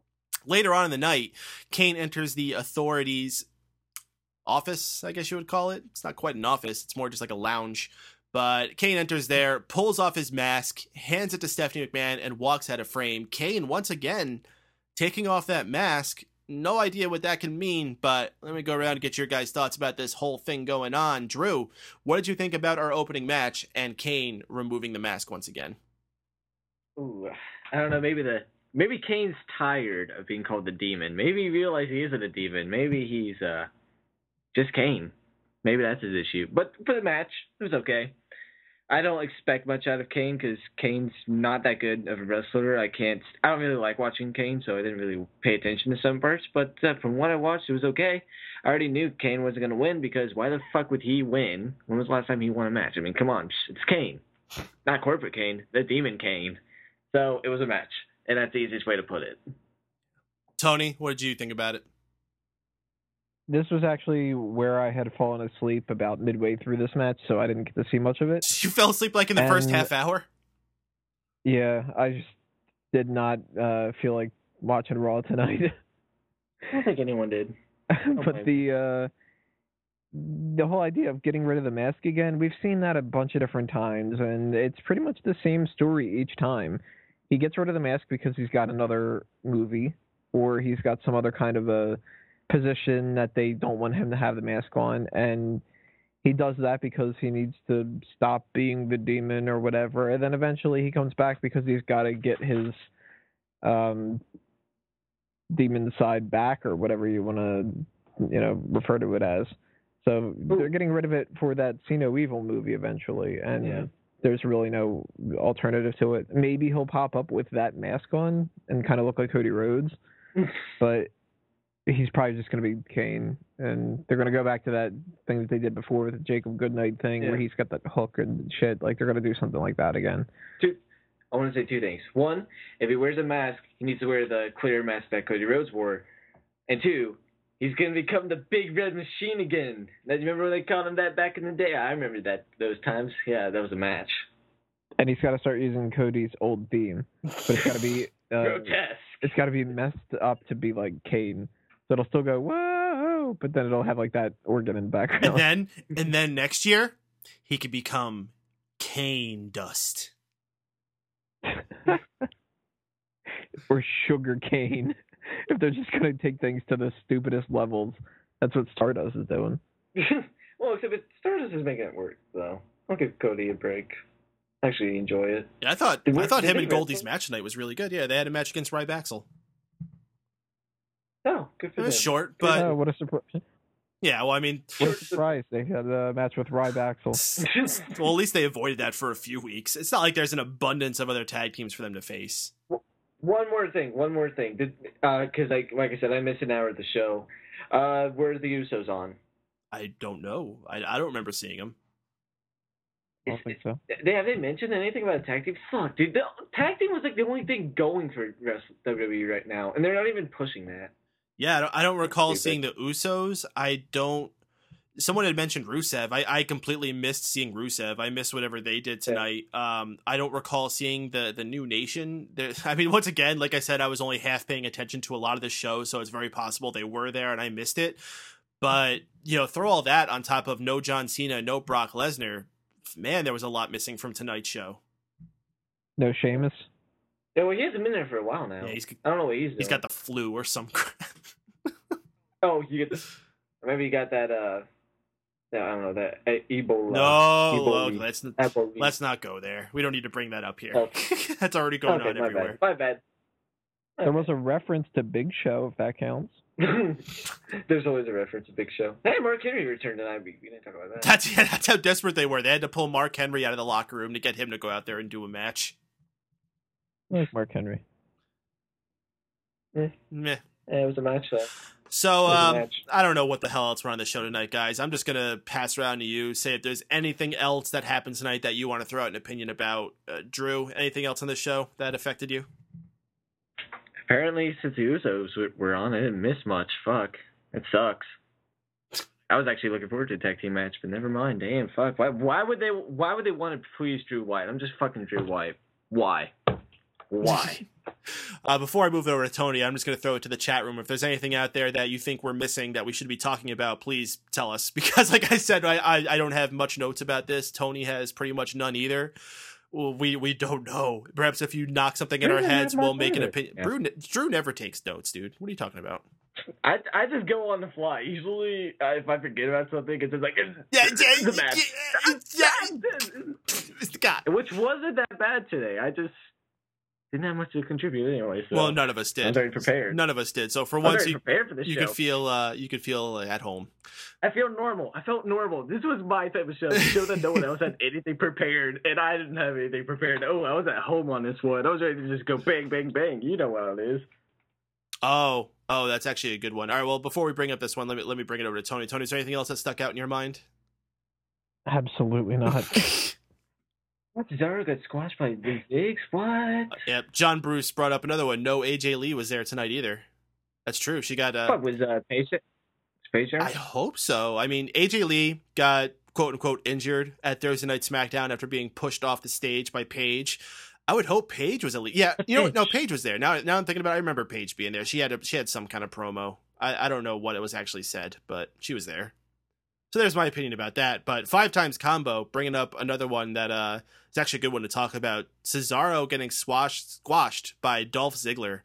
Later on in the night, Kane enters the Authorities' office, I guess you would call it. It's not quite an office. It's more just like a lounge. But Kane enters there, pulls off his mask, hands it to Stephanie McMahon, and walks out of frame. Kane, once again, taking off that mask. No idea what that can mean, but let me go around and get your guys' thoughts about this whole thing going on. Drew, what did you think about our opening match and Kane removing the mask once again? Ooh, I don't know. Maybe the maybe Kane's tired of being called the Demon. Maybe he realized he isn't a demon. Maybe he's uh just Kane. Maybe that's his issue. But for the match, it was okay. I don't expect much out of Kane because Kane's not that good of a wrestler. I can't. I don't really like watching Kane, so I didn't really pay attention to some parts. But uh, from what I watched, it was okay. I already knew Kane wasn't going to win because why the fuck would he win? When was the last time he won a match? I mean, come on, it's Kane, not corporate Kane, the Demon Kane. So it was a match, and that's the easiest way to put it. Tony, what did you think about it? This was actually where I had fallen asleep about midway through this match, so I didn't get to see much of it. You fell asleep like in the and, first half hour? Yeah, I just did not uh, feel like watching Raw tonight. I don't think anyone did. But the uh, the whole idea of getting rid of the mask again, we've seen that a bunch of different times, and it's pretty much the same story each time. He gets rid of the mask because he's got another movie, or he's got some other kind of a position that they don't want him to have the mask on, and he does that because he needs to stop being the demon or whatever, and then eventually he comes back because he's got to get his um, demon side back, or whatever you want to, you know, refer to it as. So they're getting rid of it for that See No Evil movie eventually, and yeah. There's really no alternative to it. Maybe he'll pop up with that mask on and kind of look like Cody Rhodes, but he's probably just going to be Kane, and they're going to go back to that thing that they did before with the Jacob Goodnight thing, yeah. where he's got that hook and shit. Like, they're going to do something like that again. Two, I want to say two things. One, if he wears a mask, he needs to wear the clear mask that Cody Rhodes wore. And two, he's going to become the Big Red Machine again. Now, do you remember when they called him that back in the day? I remember that those times. Yeah, that was a match. And he's got to start using Cody's old theme, but it's got to be uh, grotesque. It's got to be messed up to be like Kane. So it'll still go, whoa, but then it'll have like that organ in the background. And then, and then next year, he could become Kane Dust. Or Sugar Cane. If they're just going to take things to the stupidest levels. That's what Stardust is doing. Well, except Stardust is making it work, though. I'll give Cody a break. Actually enjoy it. Yeah, I thought did I thought him and wrestle? Goldie's match tonight was really good. Yeah, they had a match against Ryback. Oh, good for It was them. short, but oh, what a surprise! yeah. Well, I mean, What a surprise! They had a match with Ryback. well, at least they avoided that for a few weeks. It's not like there's an abundance of other tag teams for them to face. One more thing. One more thing. Did because uh, like like I said, I missed an hour of the show. Uh, where are the Usos on? I don't know. I, I don't remember seeing them. I don't think so. They have they mentioned anything about a tag team? Fuck, dude. The tag team was like the only thing going for W W E right now, and they're not even pushing that. Yeah, I don't, I don't recall Stupid. seeing the Usos. I don't. Someone had mentioned Rusev. I, I completely missed seeing Rusev. I missed whatever they did tonight. Yeah. Um, I don't recall seeing the the New Nation. The, I mean, once again, like I said, I was only half paying attention to a lot of the show, so it's very possible they were there and I missed it. But you know, throw all that on top of no John Cena, no Brock Lesnar. Man, there was a lot missing from tonight's show. No Sheamus. Yeah, well, he hasn't been there for a while now. Yeah, he's, I don't know what he's doing. He's got the flu or some crap. Oh, you get the. Maybe you got that. Uh, I don't know that uh, Ebola. No, Ebola. oh, let's Ebola. let's not go there. We don't need to bring that up here. Okay. That's already going okay, on my everywhere. Bad. My bad. There was a reference to Big Show, if that counts. There's always a reference to Big Show. Hey, Mark Henry returned tonight. We didn't talk about that. That's yeah, that's how desperate they were. They had to pull Mark Henry out of the locker room to get him to go out there and do a match. I like Mark Henry. Yeah. Meh. Yeah, it was a match, though. So, a um, match. I don't know what the hell else we're on the show tonight, guys. I'm just going to pass around to you, say if there's anything else that happened tonight that you want to throw out an opinion about. Uh, Drew, anything else on the show that affected you? Apparently, since the Usos were on, I didn't miss much. Fuck. It sucks. I was actually looking forward to a tag team match, but never mind. Damn, fuck. Why, why would they Why would they want to please Drew White? I'm just fucking Drew White. Why? Why? Uh, before I move it over to Tony, I'm just going to throw it to the chat room. If there's anything out there that you think we're missing that we should be talking about, please tell us. Because like I said, I, I, I don't have much notes about this. Tony has pretty much none either. Well, we, we don't know. Perhaps if you knock something in our heads, we'll make an opinion. Yeah. Drew, Drew never takes notes, dude. What are you talking about? I I just go on the fly. Usually, uh, if I forget about something, it's just like, it's, yeah, it's yeah, the match. Yeah, yeah. God. Which wasn't that bad today. I just didn't have much to contribute anyway. So well, none of us did. I'm very prepared. None of us did. So for I'm once, very you, prepared for this you show. could feel uh, you could feel at home. I feel normal. I felt normal. This was my type of show. The show that no one else had anything prepared, and I didn't have anything prepared. Oh, I was at home on this one. I was ready to just go bang, bang, bang. You know what it is. Oh, oh, that's actually a good one. All right, well, before we bring up this one, let me let me bring it over to Tony. Tony, is there anything else that stuck out in your mind? Absolutely not. What? Cesaro got squashed by Ziggs? What? Uh, yep. John Bruce brought up another one. No A J Lee was there tonight either. That's true. She got... Uh, what, was uh, Paige there? I hope so. I mean, A J Lee got quote-unquote injured at Thursday Night SmackDown after being pushed off the stage by Paige. I would hope Paige was at least... Yeah, you know what? No, Paige was there. Now now I'm thinking about it. I remember Paige being there. She had a, she had some kind of promo. I, I don't know what it was actually said, but she was there. So there's my opinion about that. But Five Times Combo, bringing up another one that uh, is actually a good one to talk about. Cesaro getting squashed, squashed by Dolph Ziggler.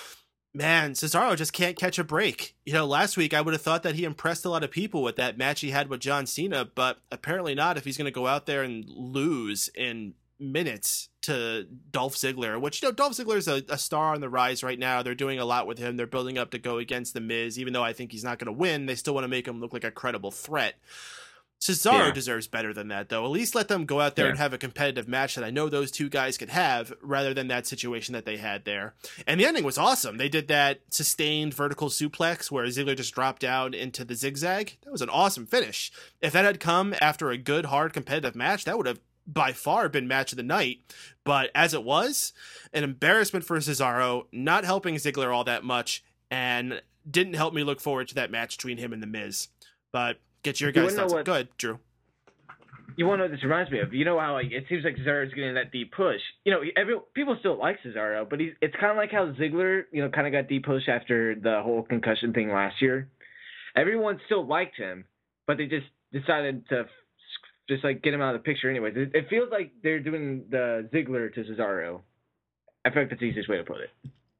Man, Cesaro just can't catch a break. You know, last week I would have thought that he impressed a lot of people with that match he had with John Cena, but apparently not if he's going to go out there and lose in minutes to Dolph Ziggler, which, you know, Dolph Ziggler is a, a star on the rise right now. They're doing a lot with him. They're building up to go against The Miz. Even though I think he's not going to win, they still want to make him look like a credible threat. Cesaro yeah. deserves better than that, though. At least let them go out there yeah. and have a competitive match that I know those two guys could have, rather than that situation that they had there. And the ending was awesome. They did that sustained vertical suplex where Ziggler just dropped down into the zigzag. That was an awesome finish. If that had come after a good, hard, competitive match, that would have by far been match of the night. But as it was, an embarrassment for Cesaro, not helping Ziggler all that much, and didn't help me look forward to that match between him and The Miz. But get your guys' thoughts. Go ahead, Drew. You want to know what this reminds me of? You know how like, it seems like Cesaro's getting that deep push. You know, every people still like Cesaro, but he's, it's kind of like how Ziggler, you know, kind of got deep push after the whole concussion thing last year. Everyone still liked him, but they just decided to just like get him out of the picture anyways. It, it feels like they're doing the Ziggler to Cesaro. I feel like that's the easiest way to put it.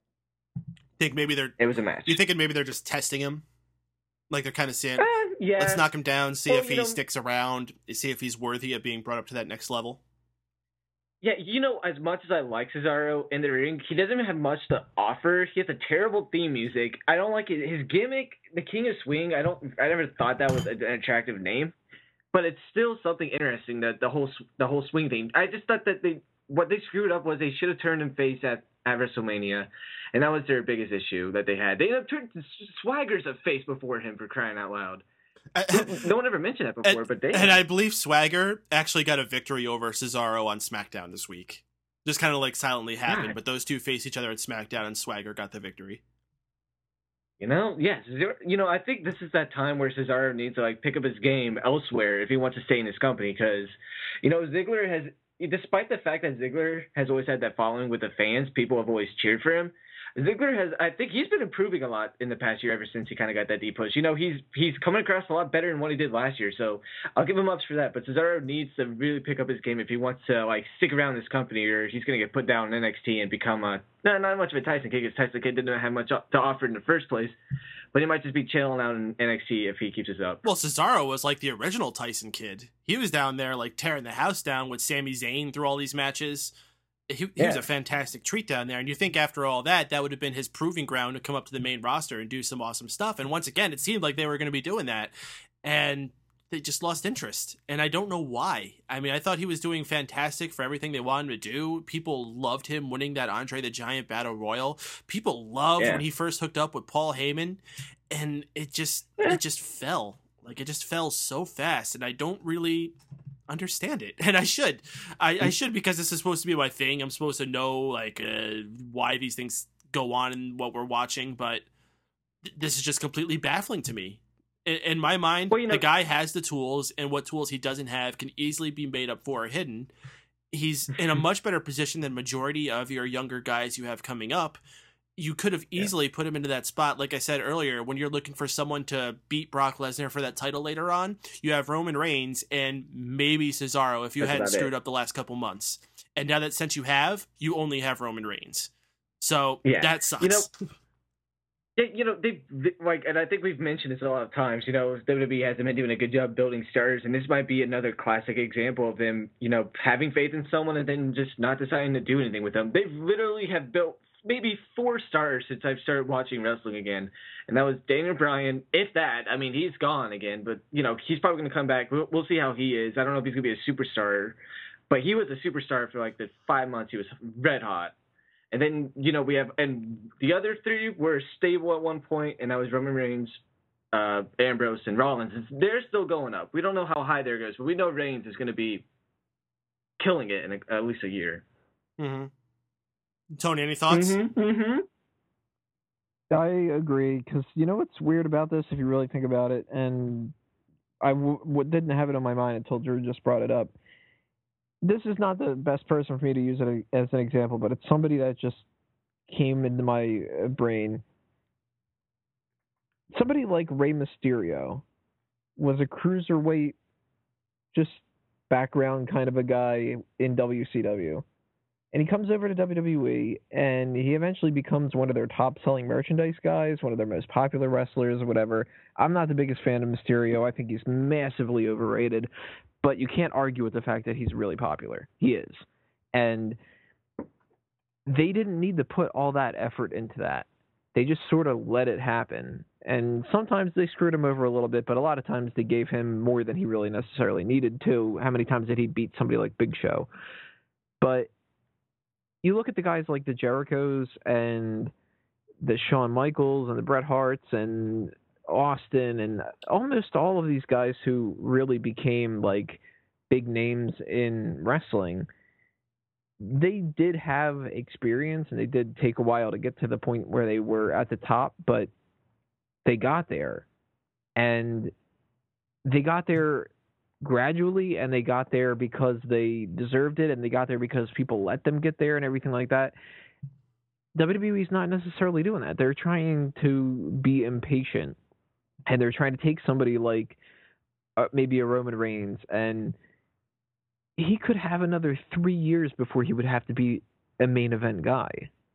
Think maybe they're... It was a match. You thinking maybe they're just testing him? Like they're kind of saying, uh, yeah. let's knock him down, see well, if he know, sticks around, see if he's worthy of being brought up to that next level. Yeah, you know, as much as I like Cesaro in the ring, he doesn't have much to offer. He has a terrible theme music. I don't like it. His gimmick, the King of Swing, I don't. I never thought that was an attractive name. But it's still something interesting, that the whole the whole swing thing. I just thought that they what they screwed up was they should have turned him face at, at WrestleMania, and that was their biggest issue that they had. They ended up turning Swagger's a face before him, for crying out loud. I, no one ever mentioned that before, and, but they and I believe Swagger actually got a victory over Cesaro on SmackDown this week. Just kind of like silently happened, God. But those two face each other at SmackDown, and Swagger got the victory. You know, yes. You know, I think this is that time where Cesaro needs to like pick up his game elsewhere if he wants to stay in his company. Because, you know, Ziggler has, despite the fact that Ziggler has always had that following with the fans, people have always cheered for him. Ziggler has, I think he's been improving a lot in the past year ever since he kind of got that deep push. You know, he's he's coming across a lot better than what he did last year, so I'll give him ups for that. But Cesaro needs to really pick up his game if he wants to, like, stick around this company, or he's going to get put down in N X T and become a, not, not much of a Tyson Kidd, because Tyson Kidd didn't have much to offer in the first place, but he might just be chilling out in N X T if he keeps this up. Well, Cesaro was like the original Tyson Kidd. He was down there, like, tearing the house down with Sami Zayn through all these matches. He, he yeah. was a fantastic treat down there, and you think after all that, that would have been his proving ground to come up to the main roster and do some awesome stuff. And once again, it seemed like they were going to be doing that, and they just lost interest. And I don't know why. I mean, I thought he was doing fantastic for everything they wanted him to do. People loved him winning that Andre the Giant Battle Royal. People loved yeah. when he first hooked up with Paul Heyman, and it just yeah. it just fell. Like, it just fell so fast, and I don't really understand it, and I should I, I should because this is supposed to be my thing. I'm supposed to know like uh, why these things go on and what we're watching, but th- this is just completely baffling to me. In, in my mind, well, you know, the guy has the tools, and what tools he doesn't have can easily be made up for or hidden, he's in a much better position than majority of your younger guys you have coming up. You could have easily yeah. put him into that spot. Like I said earlier, when you're looking for someone to beat Brock Lesnar for that title later on, you have Roman Reigns and maybe Cesaro if you That's hadn't screwed it. up the last couple months. And now that since you have, you only have Roman Reigns. So yeah. that sucks. You know, they, you know, they, they like, and I think we've mentioned this a lot of times. You know, W W E hasn't been doing a good job building stars, and this might be another classic example of them, you know, having faith in someone and then just not deciding to do anything with them. They literally have built maybe four stars since I've started watching wrestling again, and that was Daniel Bryan. If that, I mean, he's gone again, but you know, he's probably going to come back. We'll, we'll see how he is. I don't know if he's going to be a superstar, but he was a superstar for like the five months. He was red hot. And then, you know, we have, and the other three were stable at one point, and that was Roman Reigns, uh, Ambrose, and Rollins. They're still going up. We don't know how high there goes, but we know Reigns is going to be killing it in a, at least a year. Mm-hmm. Tony, any thoughts? Mm-hmm, mm-hmm. I agree, because you know what's weird about this, if you really think about it, and I w- w- didn't have it on my mind until Drew just brought it up. This is not the best person for me to use it as an example, but it's somebody that just came into my brain. Somebody like Rey Mysterio was a cruiserweight, just background kind of a guy in W C W. And he comes over to W W E, and he eventually becomes one of their top-selling merchandise guys, one of their most popular wrestlers or whatever. I'm not the biggest fan of Mysterio. I think he's massively overrated. But you can't argue with the fact that he's really popular. He is. And they didn't need to put all that effort into that. They just sort of let it happen. And sometimes they screwed him over a little bit, but a lot of times they gave him more than he really necessarily needed to. How many times did he beat somebody like Big Show? But you look at the guys like the Jerichos and the Shawn Michaels and the Bret Harts and Austin and almost all of these guys who really became like big names in wrestling. They did have experience and they did take a while to get to the point where they were at the top, but they got there. And they got there gradually, and they got there because they deserved it, and they got there because people let them get there and everything like that. W W E is not necessarily doing that. They're trying to be impatient, and they're trying to take somebody like uh, maybe a Roman Reigns, and he could have another three years before he would have to be a main event guy.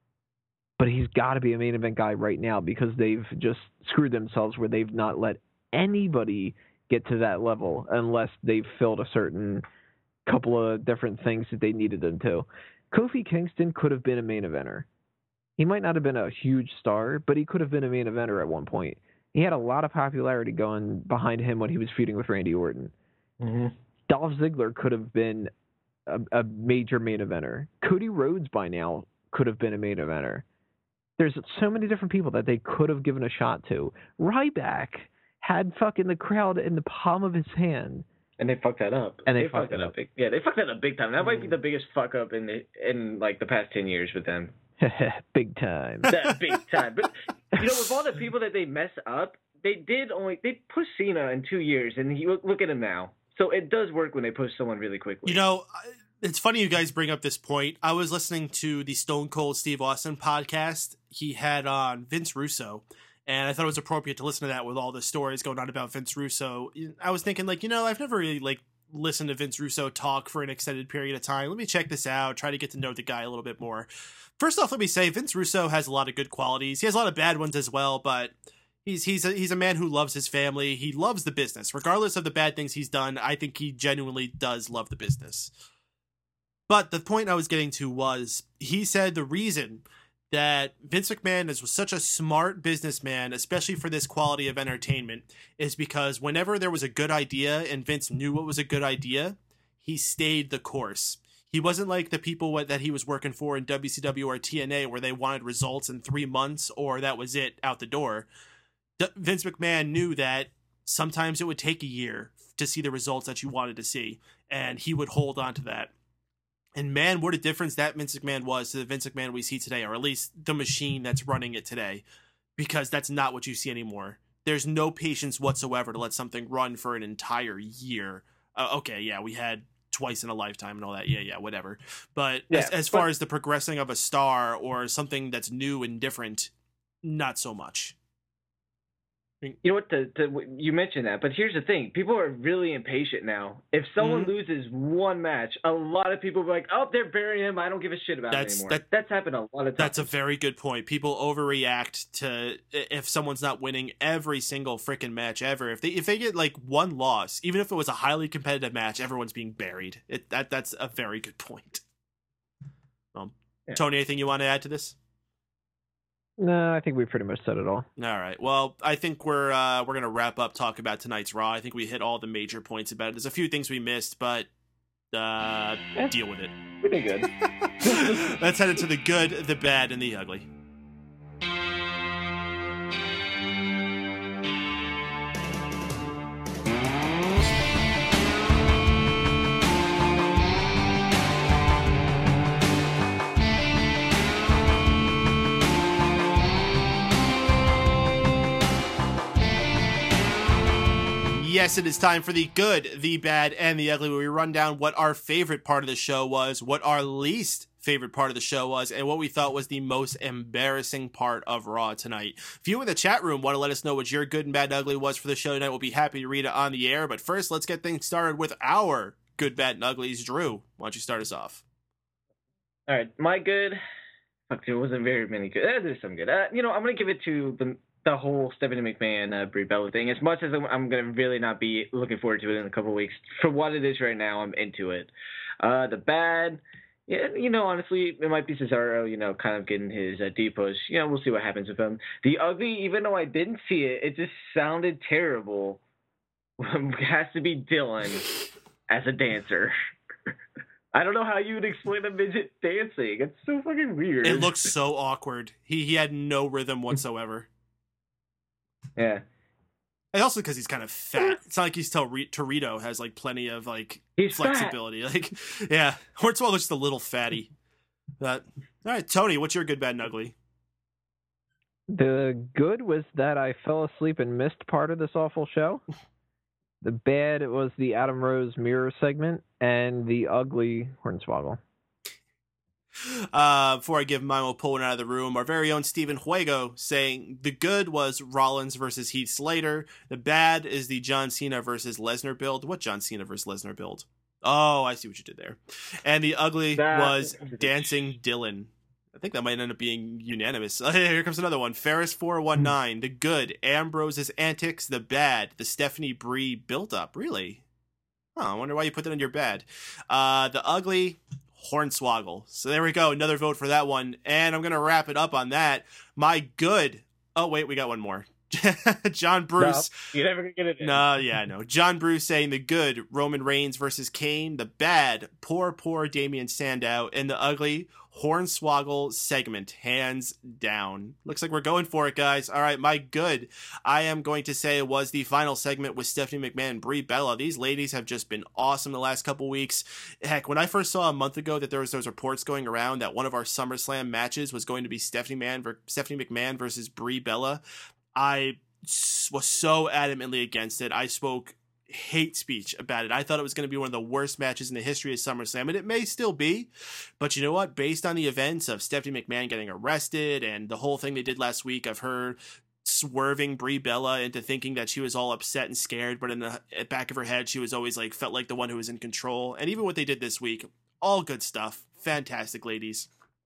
But he's got to be a main event guy right now because they've just screwed themselves where they've not let anybody get to that level unless they've filled a certain couple of different things that they needed them to. Kofi Kingston could have been a main eventer. He might not have been a huge star, but he could have been a main eventer at one point. He had a lot of popularity going behind him when he was feuding with Randy Orton. Mm-hmm. Dolph Ziggler could have been a, a major main eventer. Cody Rhodes by now could have been a main eventer. There's so many different people that they could have given a shot to. Ryback had fucking the crowd in the palm of his hand. And they fucked that up. And they, they fucked, fucked that it up. up. Big, yeah, they fucked that up big time. That mm. might be the biggest fuck up in the in like the past ten years with them. Big time. That big time. But you know, with all the people that they mess up, they did only they pushed Cena in two years, and he, look, look at him now. So it does work when they push someone really quickly. You know, it's funny you guys bring up this point. I was listening to the Stone Cold Steve Austin podcast. He had on Vince Russo. And I thought it was appropriate to listen to that with all the stories going on about Vince Russo. I was thinking, like, you know, I've never really, like, listened to Vince Russo talk for an extended period of time. Let me check this out, try to get to know the guy a little bit more. First off, let me say, Vince Russo has a lot of good qualities. He has a lot of bad ones as well, but he's he's a, he's a man who loves his family. He loves the business. Regardless of the bad things he's done, I think he genuinely does love the business. But the point I was getting to was, he said the reason that Vince McMahon is such a smart businessman, especially for this quality of entertainment, is because whenever there was a good idea and Vince knew what was a good idea, he stayed the course. He wasn't like the people that he was working for in W C W or T N A where they wanted results in three months or that was it, out the door. D- Vince McMahon knew that sometimes it would take a year to see the results that you wanted to see, and he would hold on to that. And man, what a difference that Vince McMahon was to the Vince McMahon we see today, or at least the machine that's running it today, because that's not what you see anymore. There's no patience whatsoever to let something run for an entire year. Uh, okay, yeah, we had twice in a lifetime and all that. Yeah, yeah, whatever. But Yeah, as, as but- far as the progressing of a star or something that's new and different, not so much. You know what? The, the, you mentioned that, but here's the thing: people are really impatient now. If someone Mhm. loses one match, a lot of people are like, "Oh, they're burying him. I don't give a shit about That's- it anymore." that- That's happened a lot of times. That's a very good point. People overreact to if someone's not winning every single freaking match ever. If they if they get like one loss, even if it was a highly competitive match, everyone's being buried. It, that that's a very good point. Um, Yeah. Tony, anything you want to add to this? No, I think we pretty much said it all. All right. Well, I think we're uh, we're gonna wrap up talk about tonight's Raw. I think we hit all the major points about it. There's a few things we missed, but uh, Eh. deal with it. We did good. Let's head into the good, the bad, and the ugly. Yes, it is time for the good, the bad, and the ugly, where we run down what our favorite part of the show was, what our least favorite part of the show was, and what we thought was the most embarrassing part of Raw tonight. If you in the chat room want to let us know what your good and bad and ugly was for the show tonight, we'll be happy to read it on the air. But first, let's get things started with our good, bad, and uglies. Drew, why don't you start us off? All right, my good. Fuck, there wasn't very many good. Uh, there's some good. Uh, you know, I'm gonna give it to the the whole Stephanie McMahon, uh, Brie Bella thing. As much as I'm, I'm gonna really not be looking forward to it in a couple of weeks, for what it is right now, I'm into it. Uh, the bad, yeah, you know, honestly, it might be Cesaro. You know, kind of getting his uh, D push. You know, we'll see what happens with him. The ugly, even though I didn't see it, it just sounded terrible. It has to be Dylan as a dancer. I don't know how you would explain a midget dancing. It's so fucking weird. It looks so awkward. He he had no rhythm whatsoever. Yeah. And also because he's kind of fat. It's not like he's Tor- Torito has like plenty of like He's flexibility. Like, yeah, Hornswoggle's just a little fatty. But all right, Tony, what's your good, bad, and ugly? The good was that I fell asleep and missed part of this awful show. The bad was the Adam Rose mirror segment, and the ugly Hornswoggle. Uh, before I give mine, we'll pull one out of the room. Our very own Stephen Huego saying the good was Rollins versus Heath Slater. The bad is the John Cena versus Lesnar build. What John Cena versus Lesnar build? Oh, I see what you did there. And the ugly That- was Dancing Dylan. I think that might end up being unanimous. Oh, here comes another one. Ferris four one nine. The good, Ambrose's antics. The bad, the Stephanie Brie build-up. Really? Oh, I wonder why you put that on your bad. Uh, the ugly, Hornswoggle. So there we go. Another vote for that one. And I'm going to wrap it up on that. My good. Oh, wait, we got one more. John Bruce. No, you're never going to get it in. No, yeah, no. John Bruce saying the good, Roman Reigns versus Kane. The bad, poor, poor Damian Sandow. And the ugly, Hornswoggle segment, hands down. Looks like we're going for it, guys. All right, my good, I am going to say was the final segment with Stephanie McMahon and Brie Bella. These ladies have just been awesome the last couple weeks. Heck, when I first saw a month ago that there was those reports going around that one of our SummerSlam matches was going to be Stephanie, Man, Stephanie McMahon versus Brie Bella, I was so adamantly against it. I spoke hate speech about it. I thought it was going to be one of the worst matches in the history of SummerSlam, and it may still be. But you know what? Based on the events of Stephanie McMahon getting arrested and the whole thing they did last week of her swerving Brie Bella into thinking that she was all upset and scared, but in the back of her head, she was always like, felt like the one who was in control. And even what they did this week, all good stuff. Fantastic, ladies.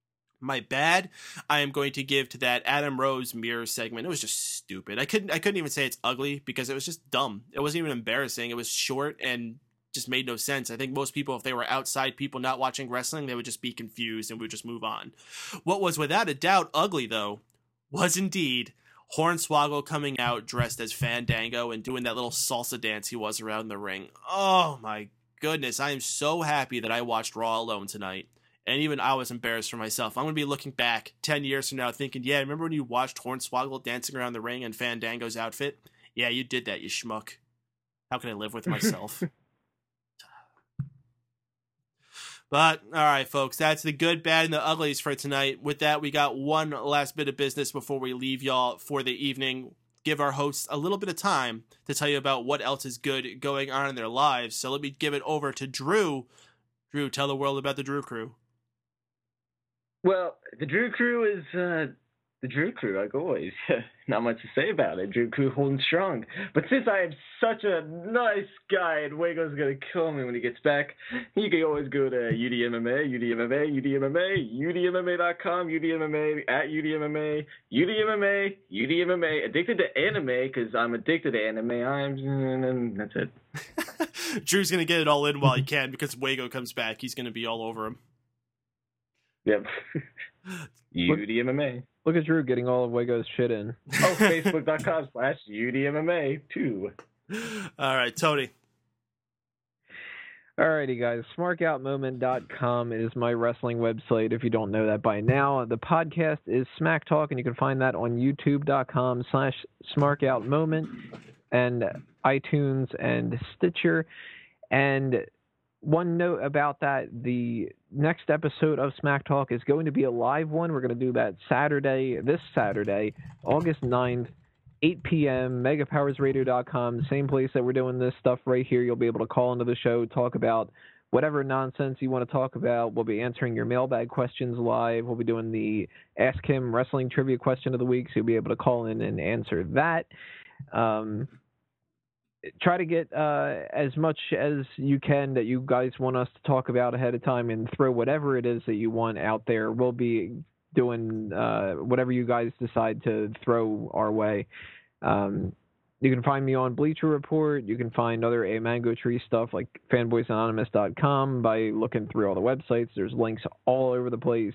My bad, I am going to give to that Adam Rose mirror segment. It was just stupid. I couldn't I couldn't even say it's ugly because it was just dumb. It wasn't even embarrassing. It was short and just made no sense. I think most people, if they were outside people not watching wrestling, they would just be confused and would just move on. What was without a doubt ugly, though, was indeed Hornswoggle coming out dressed as Fandango and doing that little salsa dance he was around the ring. Oh my goodness, I am so happy that I watched Raw alone tonight. And even I was embarrassed for myself. I'm going to be looking back ten years from now thinking, yeah, remember when you watched Hornswoggle dancing around the ring in Fandango's outfit? Yeah, you did that, you schmuck. How can I live with myself? But, all right, folks, that's the good, bad, and the uglies for tonight. With that, we got one last bit of business before we leave y'all for the evening. give our hosts a little bit of time to tell you about what else is good going on in their lives. So let me give it over to Drew. Drew, tell the world about the Drew Crew. Well, the Drew Crew is uh, the Drew Crew, like always. Not much to say about it. Drew Crew holding strong. But since I am such a nice guy and Wago's going to kill me when he gets back, you can always go to U D M M A, U D M M A, U D M M A, U D M M A dot com, U D M M A, at U D M M A, U D M M A, U D M M A, addicted to anime because I'm addicted to anime. I'm, and that's it. Drew's going to get it all in while he can because Wago comes back. He's going to be all over him. Yep. U D M M A. Look at Drew getting all of Wago's shit in. Oh, Facebook.com slash UDMMA too. All right, Tony. Alrighty, guys. Smark Out Moment dot com is my wrestling website, if you don't know that by now. The podcast is Smack Talk, and you can find that on YouTube.com slash SmarkOutMoment and iTunes and Stitcher. And one note about that, the next episode of Smack Talk is going to be a live one. We're going to do that Saturday, this Saturday, August ninth, eight p.m., mega powers radio dot com, same place that we're doing this stuff right here. You'll be able to call into the show, talk about whatever nonsense you want to talk about. We'll be answering your mailbag questions live. We'll be doing the Ask Him Wrestling Trivia Question of the Week, so you'll be able to call in and answer that. Um... Try to get uh, as much as you can that you guys want us to talk about ahead of time and throw whatever it is that you want out there. We'll be doing uh, whatever you guys decide to throw our way. Um, you can find me on Bleacher Report. You can find other A Mango Tree stuff like fanboys anonymous dot com by looking through all the websites. There's links all over the place.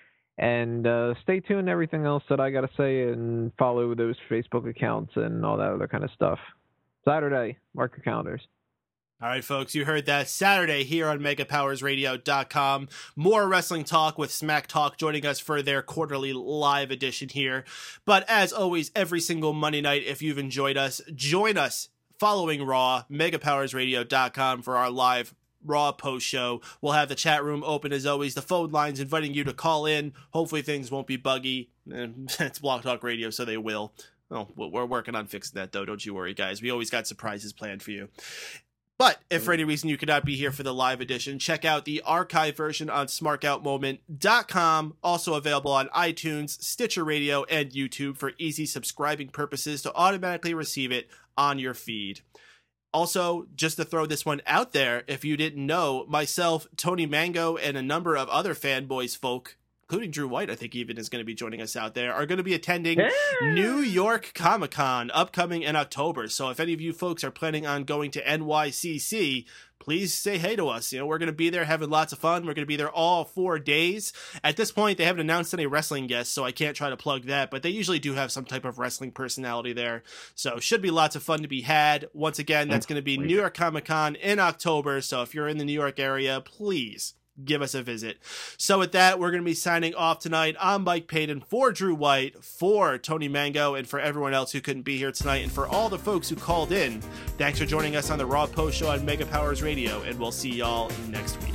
And uh, stay tuned to everything else that I got to say and follow those Facebook accounts and all that other kind of stuff. Saturday, mark your calendars. All right, folks, you heard that Saturday here on mega powers radio dot com. More wrestling talk with Smack Talk joining us for their quarterly live edition here. But as always, every single Monday night, if you've enjoyed us, join us following Raw, mega powers radio dot com for our live Raw post show. We'll have the chat room open as always, the phone lines inviting you to call in. Hopefully things won't be buggy. It's Block Talk Radio, so they will. Oh, we're working on fixing that, though. Don't you worry, guys. We always got surprises planned for you. But if for any reason you could not be here for the live edition, check out the archive version on Smark Out Moment dot com. Also available on iTunes, Stitcher Radio, and YouTube for easy subscribing purposes to automatically receive it on your feed. Also, just to throw this one out there, if you didn't know, myself, Tony Mango, and a number of other fanboys folk, including Drew White, I think even is going to be joining us out there, are going to be attending yeah. New York Comic Con upcoming in October. So if any of you folks are planning on going to N Y C C, please say hey to us. You know, we're going to be there having lots of fun. We're going to be there all four days. At this point, they haven't announced any wrestling guests, so I can't try to plug that, but they usually do have some type of wrestling personality there. So should be lots of fun to be had. Once again, that's going to be New York Comic Con in October. So if you're in the New York area, please give us a visit. So with that, we're going to be signing off tonight. I'm Mike Payton for Drew White, for Tony Mango, and for everyone else who couldn't be here tonight, and for all the folks who called in. Thanks for joining us on the Raw Post Show on Mega Powers Radio, and we'll see y'all next week.